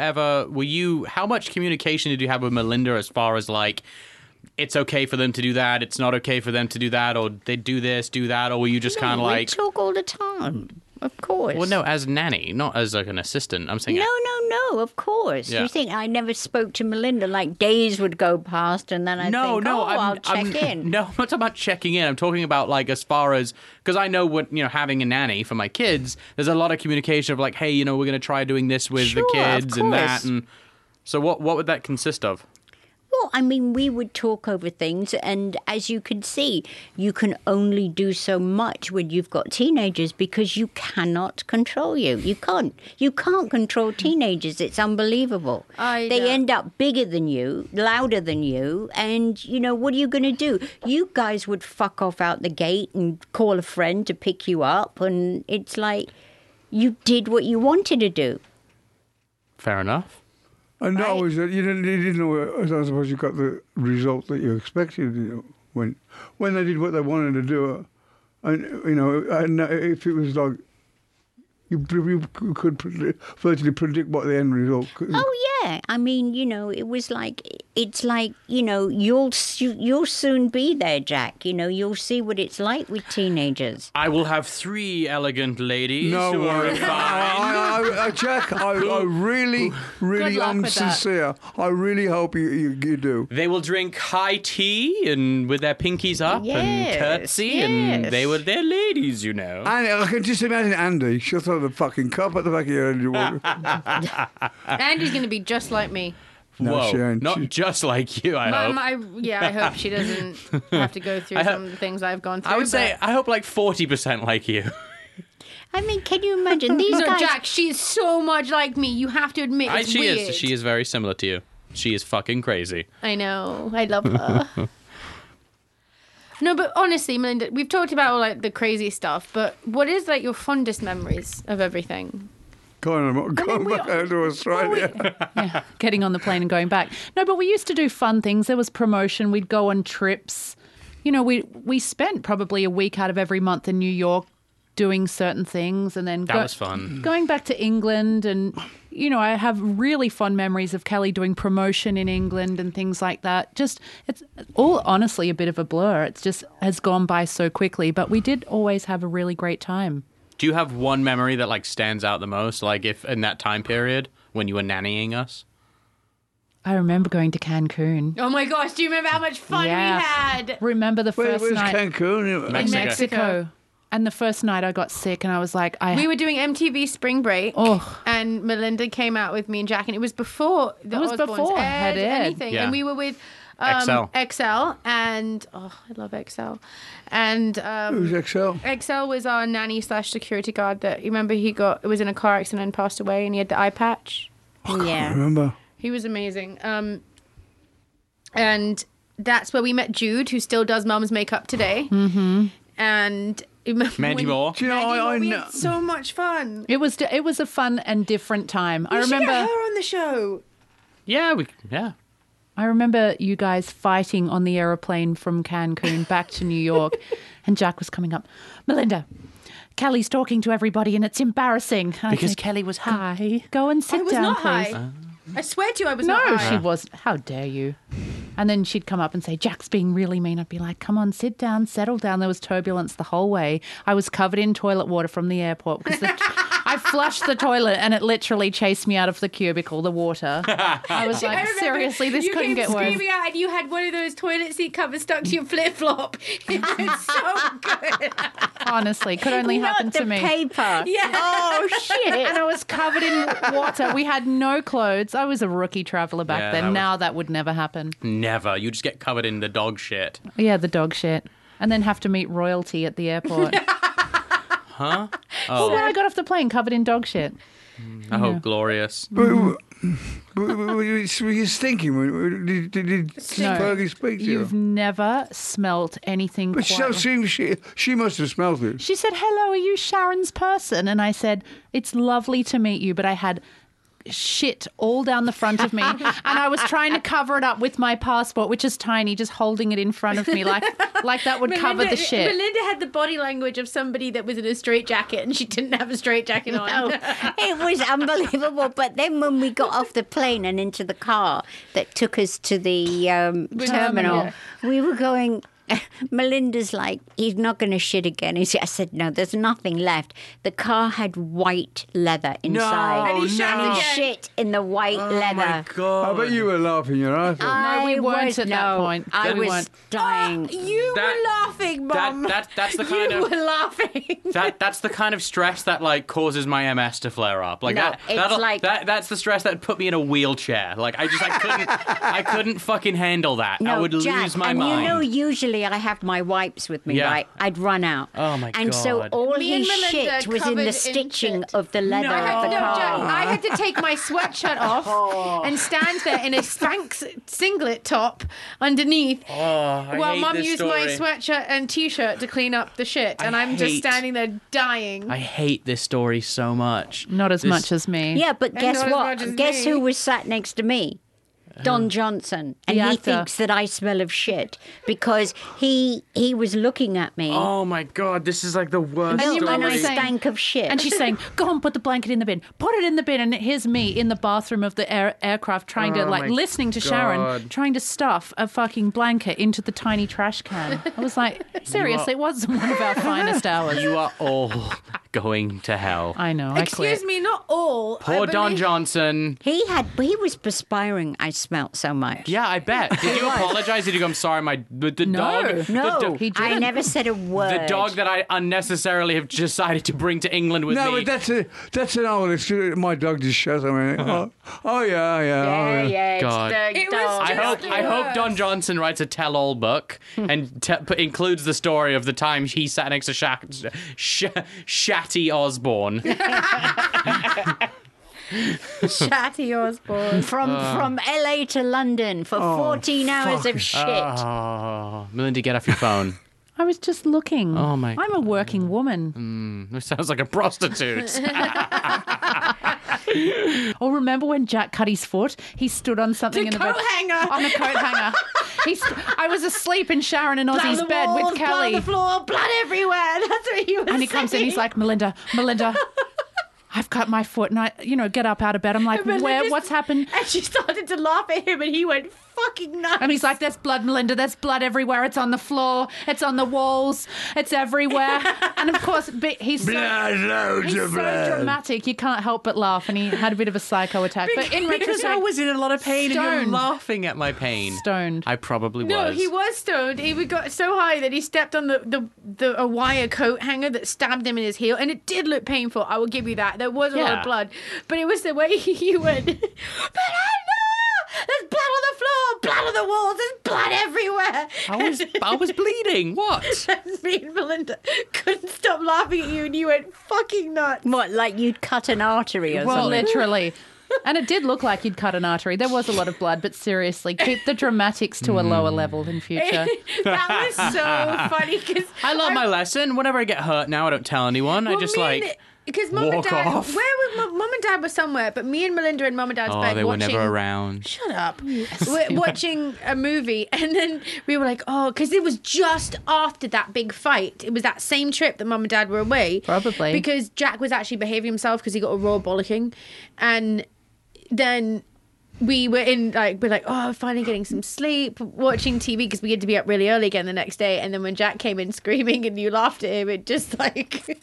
how much communication did you have with Melinda as far as like, it's okay for them to do that, it's not okay for them to do that, or they do this, do that, or were you just kind of like... We talk all the time, of course. Well, no, as nanny, not as like an assistant. I'm saying... No, of course. Yeah. You think I never spoke to Melinda? Like days would go past, and then I'd think, I'll check in. No, I'm not talking about checking in. I'm talking about like as far as, because I know what, having a nanny for my kids, there's a lot of communication of like, hey, we're going to try doing this with the Sure, of kids and that. course. And so what would that consist of? Well, I mean, we would talk over things, and as you can see, you can only do so much when you've got teenagers because you cannot control you. You can't control teenagers. It's unbelievable. They end up bigger than you, louder than you, and, what are you going to do? You guys would fuck off out the gate and call a friend to pick you up, and it's like you did what you wanted to do. Fair enough. And not always that you didn't know. I suppose you got the result that you expected. When they did what they wanted to do, and and if it was like you could virtually predict what the end result could. Oh yeah, I mean, it was like it's like, you'll soon be there, Jack. You'll see what it's like with teenagers. I will have 3 elegant ladies No who are way. refined. Jack, I really luck am with that. sincere. I really hope you do. They will drink high tea and with their pinkies up and curtsy, and they're ladies, And I can just imagine Andy. She'll throw the fucking cup at the back of your head. Andy's going to be just like me. No, Whoa, she ain't. not just like you, I hope. I hope she doesn't have to go through some of the things I've gone through. I would say, I hope like 40% like you. I mean, can you imagine these No, guys? Jack, she's so much like me. You have to admit it's weird. She is very similar to you. She is fucking crazy. I know. I love her. No, but honestly, Melinda, we've talked about all like the crazy stuff, but what is like your fondest memories of everything? Going back out to Australia. Getting on the plane and going back. No, but we used to do fun things. There was promotion. We'd go on trips. We spent probably a week out of every month in New York doing certain things, and then That was fun. Going back to England, and I have really fond memories of Kelly doing promotion in England and things like that. Just it's all honestly a bit of a blur. It's just has gone by so quickly, but we did always have a really great time. Do you have one memory that like stands out the most? Like if in that time period when you were nannying us? I remember going to Cancun. Oh my gosh, do you remember how much fun we had? Remember the Where's first night Cancun? in Mexico. And the first night I got sick and I was like, We were doing MTV Spring Break, and Melinda came out with me and Jack, and it was before the Osbournes had aired. anything, Yeah. and we were with XL, and I love XL, and Who's XL? XL was our nanny / security guard that you remember it was in a car accident and passed away, and he had the eye patch. I remember. He was amazing. And that's where we met Jude, who still does Mum's makeup today. Mm-hmm. And Mandy Moore. Do you know, I we know. had so much fun. It was a fun and different time. I We should remember get her on the show. Yeah. I remember you guys fighting on the aeroplane from Cancun back to New York, and Jack was coming up. Melinda, Kelly's talking to everybody, and it's embarrassing. And Because I said, Kelly was high. Go and sit I was down, not please. high. I swear to you, I was No, not high. she wasn't. How dare you? And then she'd come up and say, Jack's being really mean. I'd be like, come on, sit down, settle down. There was turbulence the whole way. I was covered in toilet water from the airport because I flushed the toilet and it literally chased me out of the cubicle, the water. I was I like, remember seriously, this you couldn't came get worse. screaming out, and you had one of those toilet seat covers stuck to your flip flop. It was so good. Honestly, could only happen Not to the me. paper. Yeah. Oh, shit. And I was covered in water. We had no clothes. I was a rookie traveller back Yeah, then. Now that would never happen. Never. You just get covered in the dog shit. Yeah, the dog shit. And then have to meet royalty at the airport. Huh? Well, when I got off the plane, covered in dog shit. Oh, glorious. Were you stinking? Did Fergie speak to you? You've never smelt anything But quite... she must have smelled it. She said, hello, are you Sharon's person? And I said, it's lovely to meet you, but I had shit all down the front of me. And I was trying to cover it up with my passport, which is tiny, just holding it in front of me like that would cover the shit. Melinda had the body language of somebody that was in a straitjacket, and she didn't have a straitjacket on. No, it was unbelievable. But then when we got off the plane and into the car that took us to the terminal, we were going... Melinda's like, he's not going to shit again. I said, no, there's nothing left. The car had white leather inside. And he shat And he again. shit in the white leather. Oh my God. I bet you were laughing your ass off. No, we weren't was- at that point. I We was weren't. dying. You were laughing, Mum. That's the kind you of were laughing. that's the kind of stress that like causes my MS to flare up. Like No, it's that's the stress that put me in a wheelchair. Like I couldn't fucking handle that. I would Jack, lose my and mind. you know, usually I have my wipes with me, Yeah. right? I'd run out. Oh, my And so God. all Me and his Melinda shit was in covered the in stitching shit. of the leather of the car. Jack, I had to take my sweatshirt off and stand there in a Spanx singlet top underneath while hate Mum this used my story. sweatshirt and t-shirt to clean up the shit, and I'm just hate- standing there dying. I hate this story so much. Not as This- much as me. Yeah, but guess not as what? much as Guess me. who was sat next to me? Don Johnson, and The he actor. thinks that I smell of shit because he was looking at me. Oh my God, this is like the worst and your I mum was saying- stank of shit. And she's saying, "Go on, put the blanket in the bin. Put it in the bin." And here's me in the bathroom of the aircraft, trying to my listening to Sharon, God. trying to stuff a fucking blanket into the tiny trash can. I was like, seriously, it was one of our finest hours. You are all going to hell. I know. I quit. Excuse me, not all. Poor Don Johnson. he was perspiring. I smelt so much. Yeah, I bet. Did you apologize? Did you go, "I'm sorry, the dog"? No, the, He I didn't. never said a word. the dog that I unnecessarily have decided to bring to England with No, me. but that's an old excuse. My dog just shut me. Oh yeah. yeah. God. It was I hope Don Johnson writes a tell-all book and includes the story of the time he sat next to Shatty Osborne. Shatty Osborne. From LA to London for 14 hours of shit. Oh, Melinda, get off your phone. I was just looking. Oh, my I'm a working woman. This sounds like a prostitute. Or remember when Jack cut his foot? He stood on something in the bed. coat hanger. On a coat hanger. I was asleep in Sharon and Ozzy's bed with Kelly. Blood on the floor, blood everywhere. That's what he was And he comes in, he's like, Melinda, I've cut my foot. And I, get up out of bed. I'm like, what's happened? And she started to laugh at him, and he went fucking nuts. And he's like, there's blood, Melinda. There's blood everywhere. It's on the floor. It's on the walls. It's everywhere. And of course, he's so dramatic. You can't help but laugh. And he had a bit of a psycho attack. But in Because retrospect, I was in a lot of pain and you're Stoned. laughing at my pain. Stoned. I probably was. No, he was stoned. He got so high that he stepped on a wire coat hanger that stabbed him in his heel, and it did look painful. I will give you that. There was a lot Yeah. of blood, but it was the way he went. But I know there's blood on the floor, blood on the walls, there's blood everywhere. I was bleeding. What? Me and Melinda couldn't stop laughing at you, and you went fucking nuts. What, like you'd cut an artery or well, something? literally. And it did look like you'd cut an artery. There was a lot of blood, but seriously, keep the dramatics to a lower level in future. That was so funny because I learned my lesson. Whenever I get hurt now, I don't tell anyone. I just because mum and walk dad, off. where were mum and dad were somewhere, but me and Melinda in mum and dad's Oh, bed they were watching. never around. Shut up. We're watching a movie, and then we were like, oh, because it was just after that big fight. It was that same trip that mum and dad were away. Probably. Because Jack was actually behaving himself because he got a raw bollocking. And then we were we're like, oh, finally getting some sleep, watching TV because we had to be up really early again the next day. And then when Jack came in screaming and you laughed at him, it just like...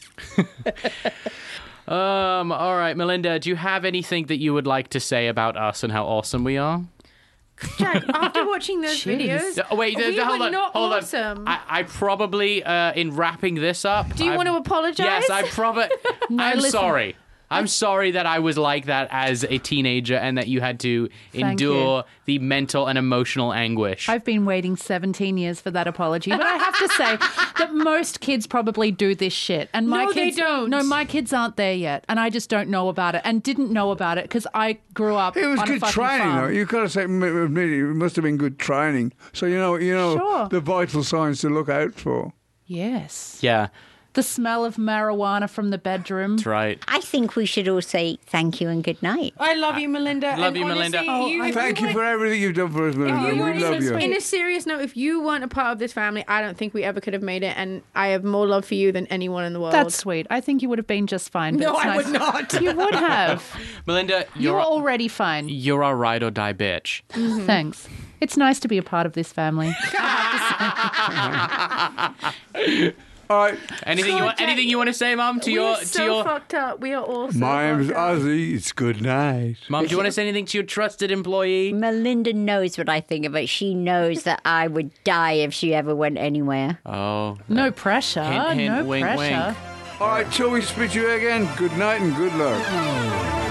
All right, Melinda, do you have anything that you would like to say about us and how awesome we are? Jack, after watching those videos, Oh, wait, we hold were on. not hold awesome. on. I probably, in wrapping this up... Do you want to apologize? Yes, I probably... I'm listen. sorry. I'm sorry that I was like that as a teenager and that you had to Thank endure you. the mental and emotional anguish. I've been waiting 17 years for that apology, but I have to say that most kids probably do this shit. And my No, they kids don't. No, my kids aren't there yet, and I just don't know about it and didn't know about it because I grew up It was on a good fucking training, farm. though. You've got to say, admit it must have been good training. So you know Sure. the vital signs to look out for. Yes. Yeah, The smell of marijuana from the bedroom. that's right. I think we should all say thank you and good night. I love you, Melinda. Love and you, Melinda. honestly, Thank you for everything you've done for us, Melinda. you We weren't love you. In a serious note, if you weren't a part of this family, I don't think we ever could have made it. And I have more love for you than anyone in the world. That's sweet. I think you would have been just fine. But No, it's I nice. would not. You would have. Melinda, You're already fine. you're our ride or die bitch. Thanks. It's nice to be a part of this family. All right. Anything you want to say, Mum? We're so fucked up. We are all so My name's fucked up. Ozzy. It's good night. Mum, do you want to say anything to your trusted employee? Melinda knows what I think of it. She knows that I would die if she ever went anywhere. Oh, No pressure. Hint, hint, no wink, pressure. wink. All right, till we speak to you again, good night and good luck.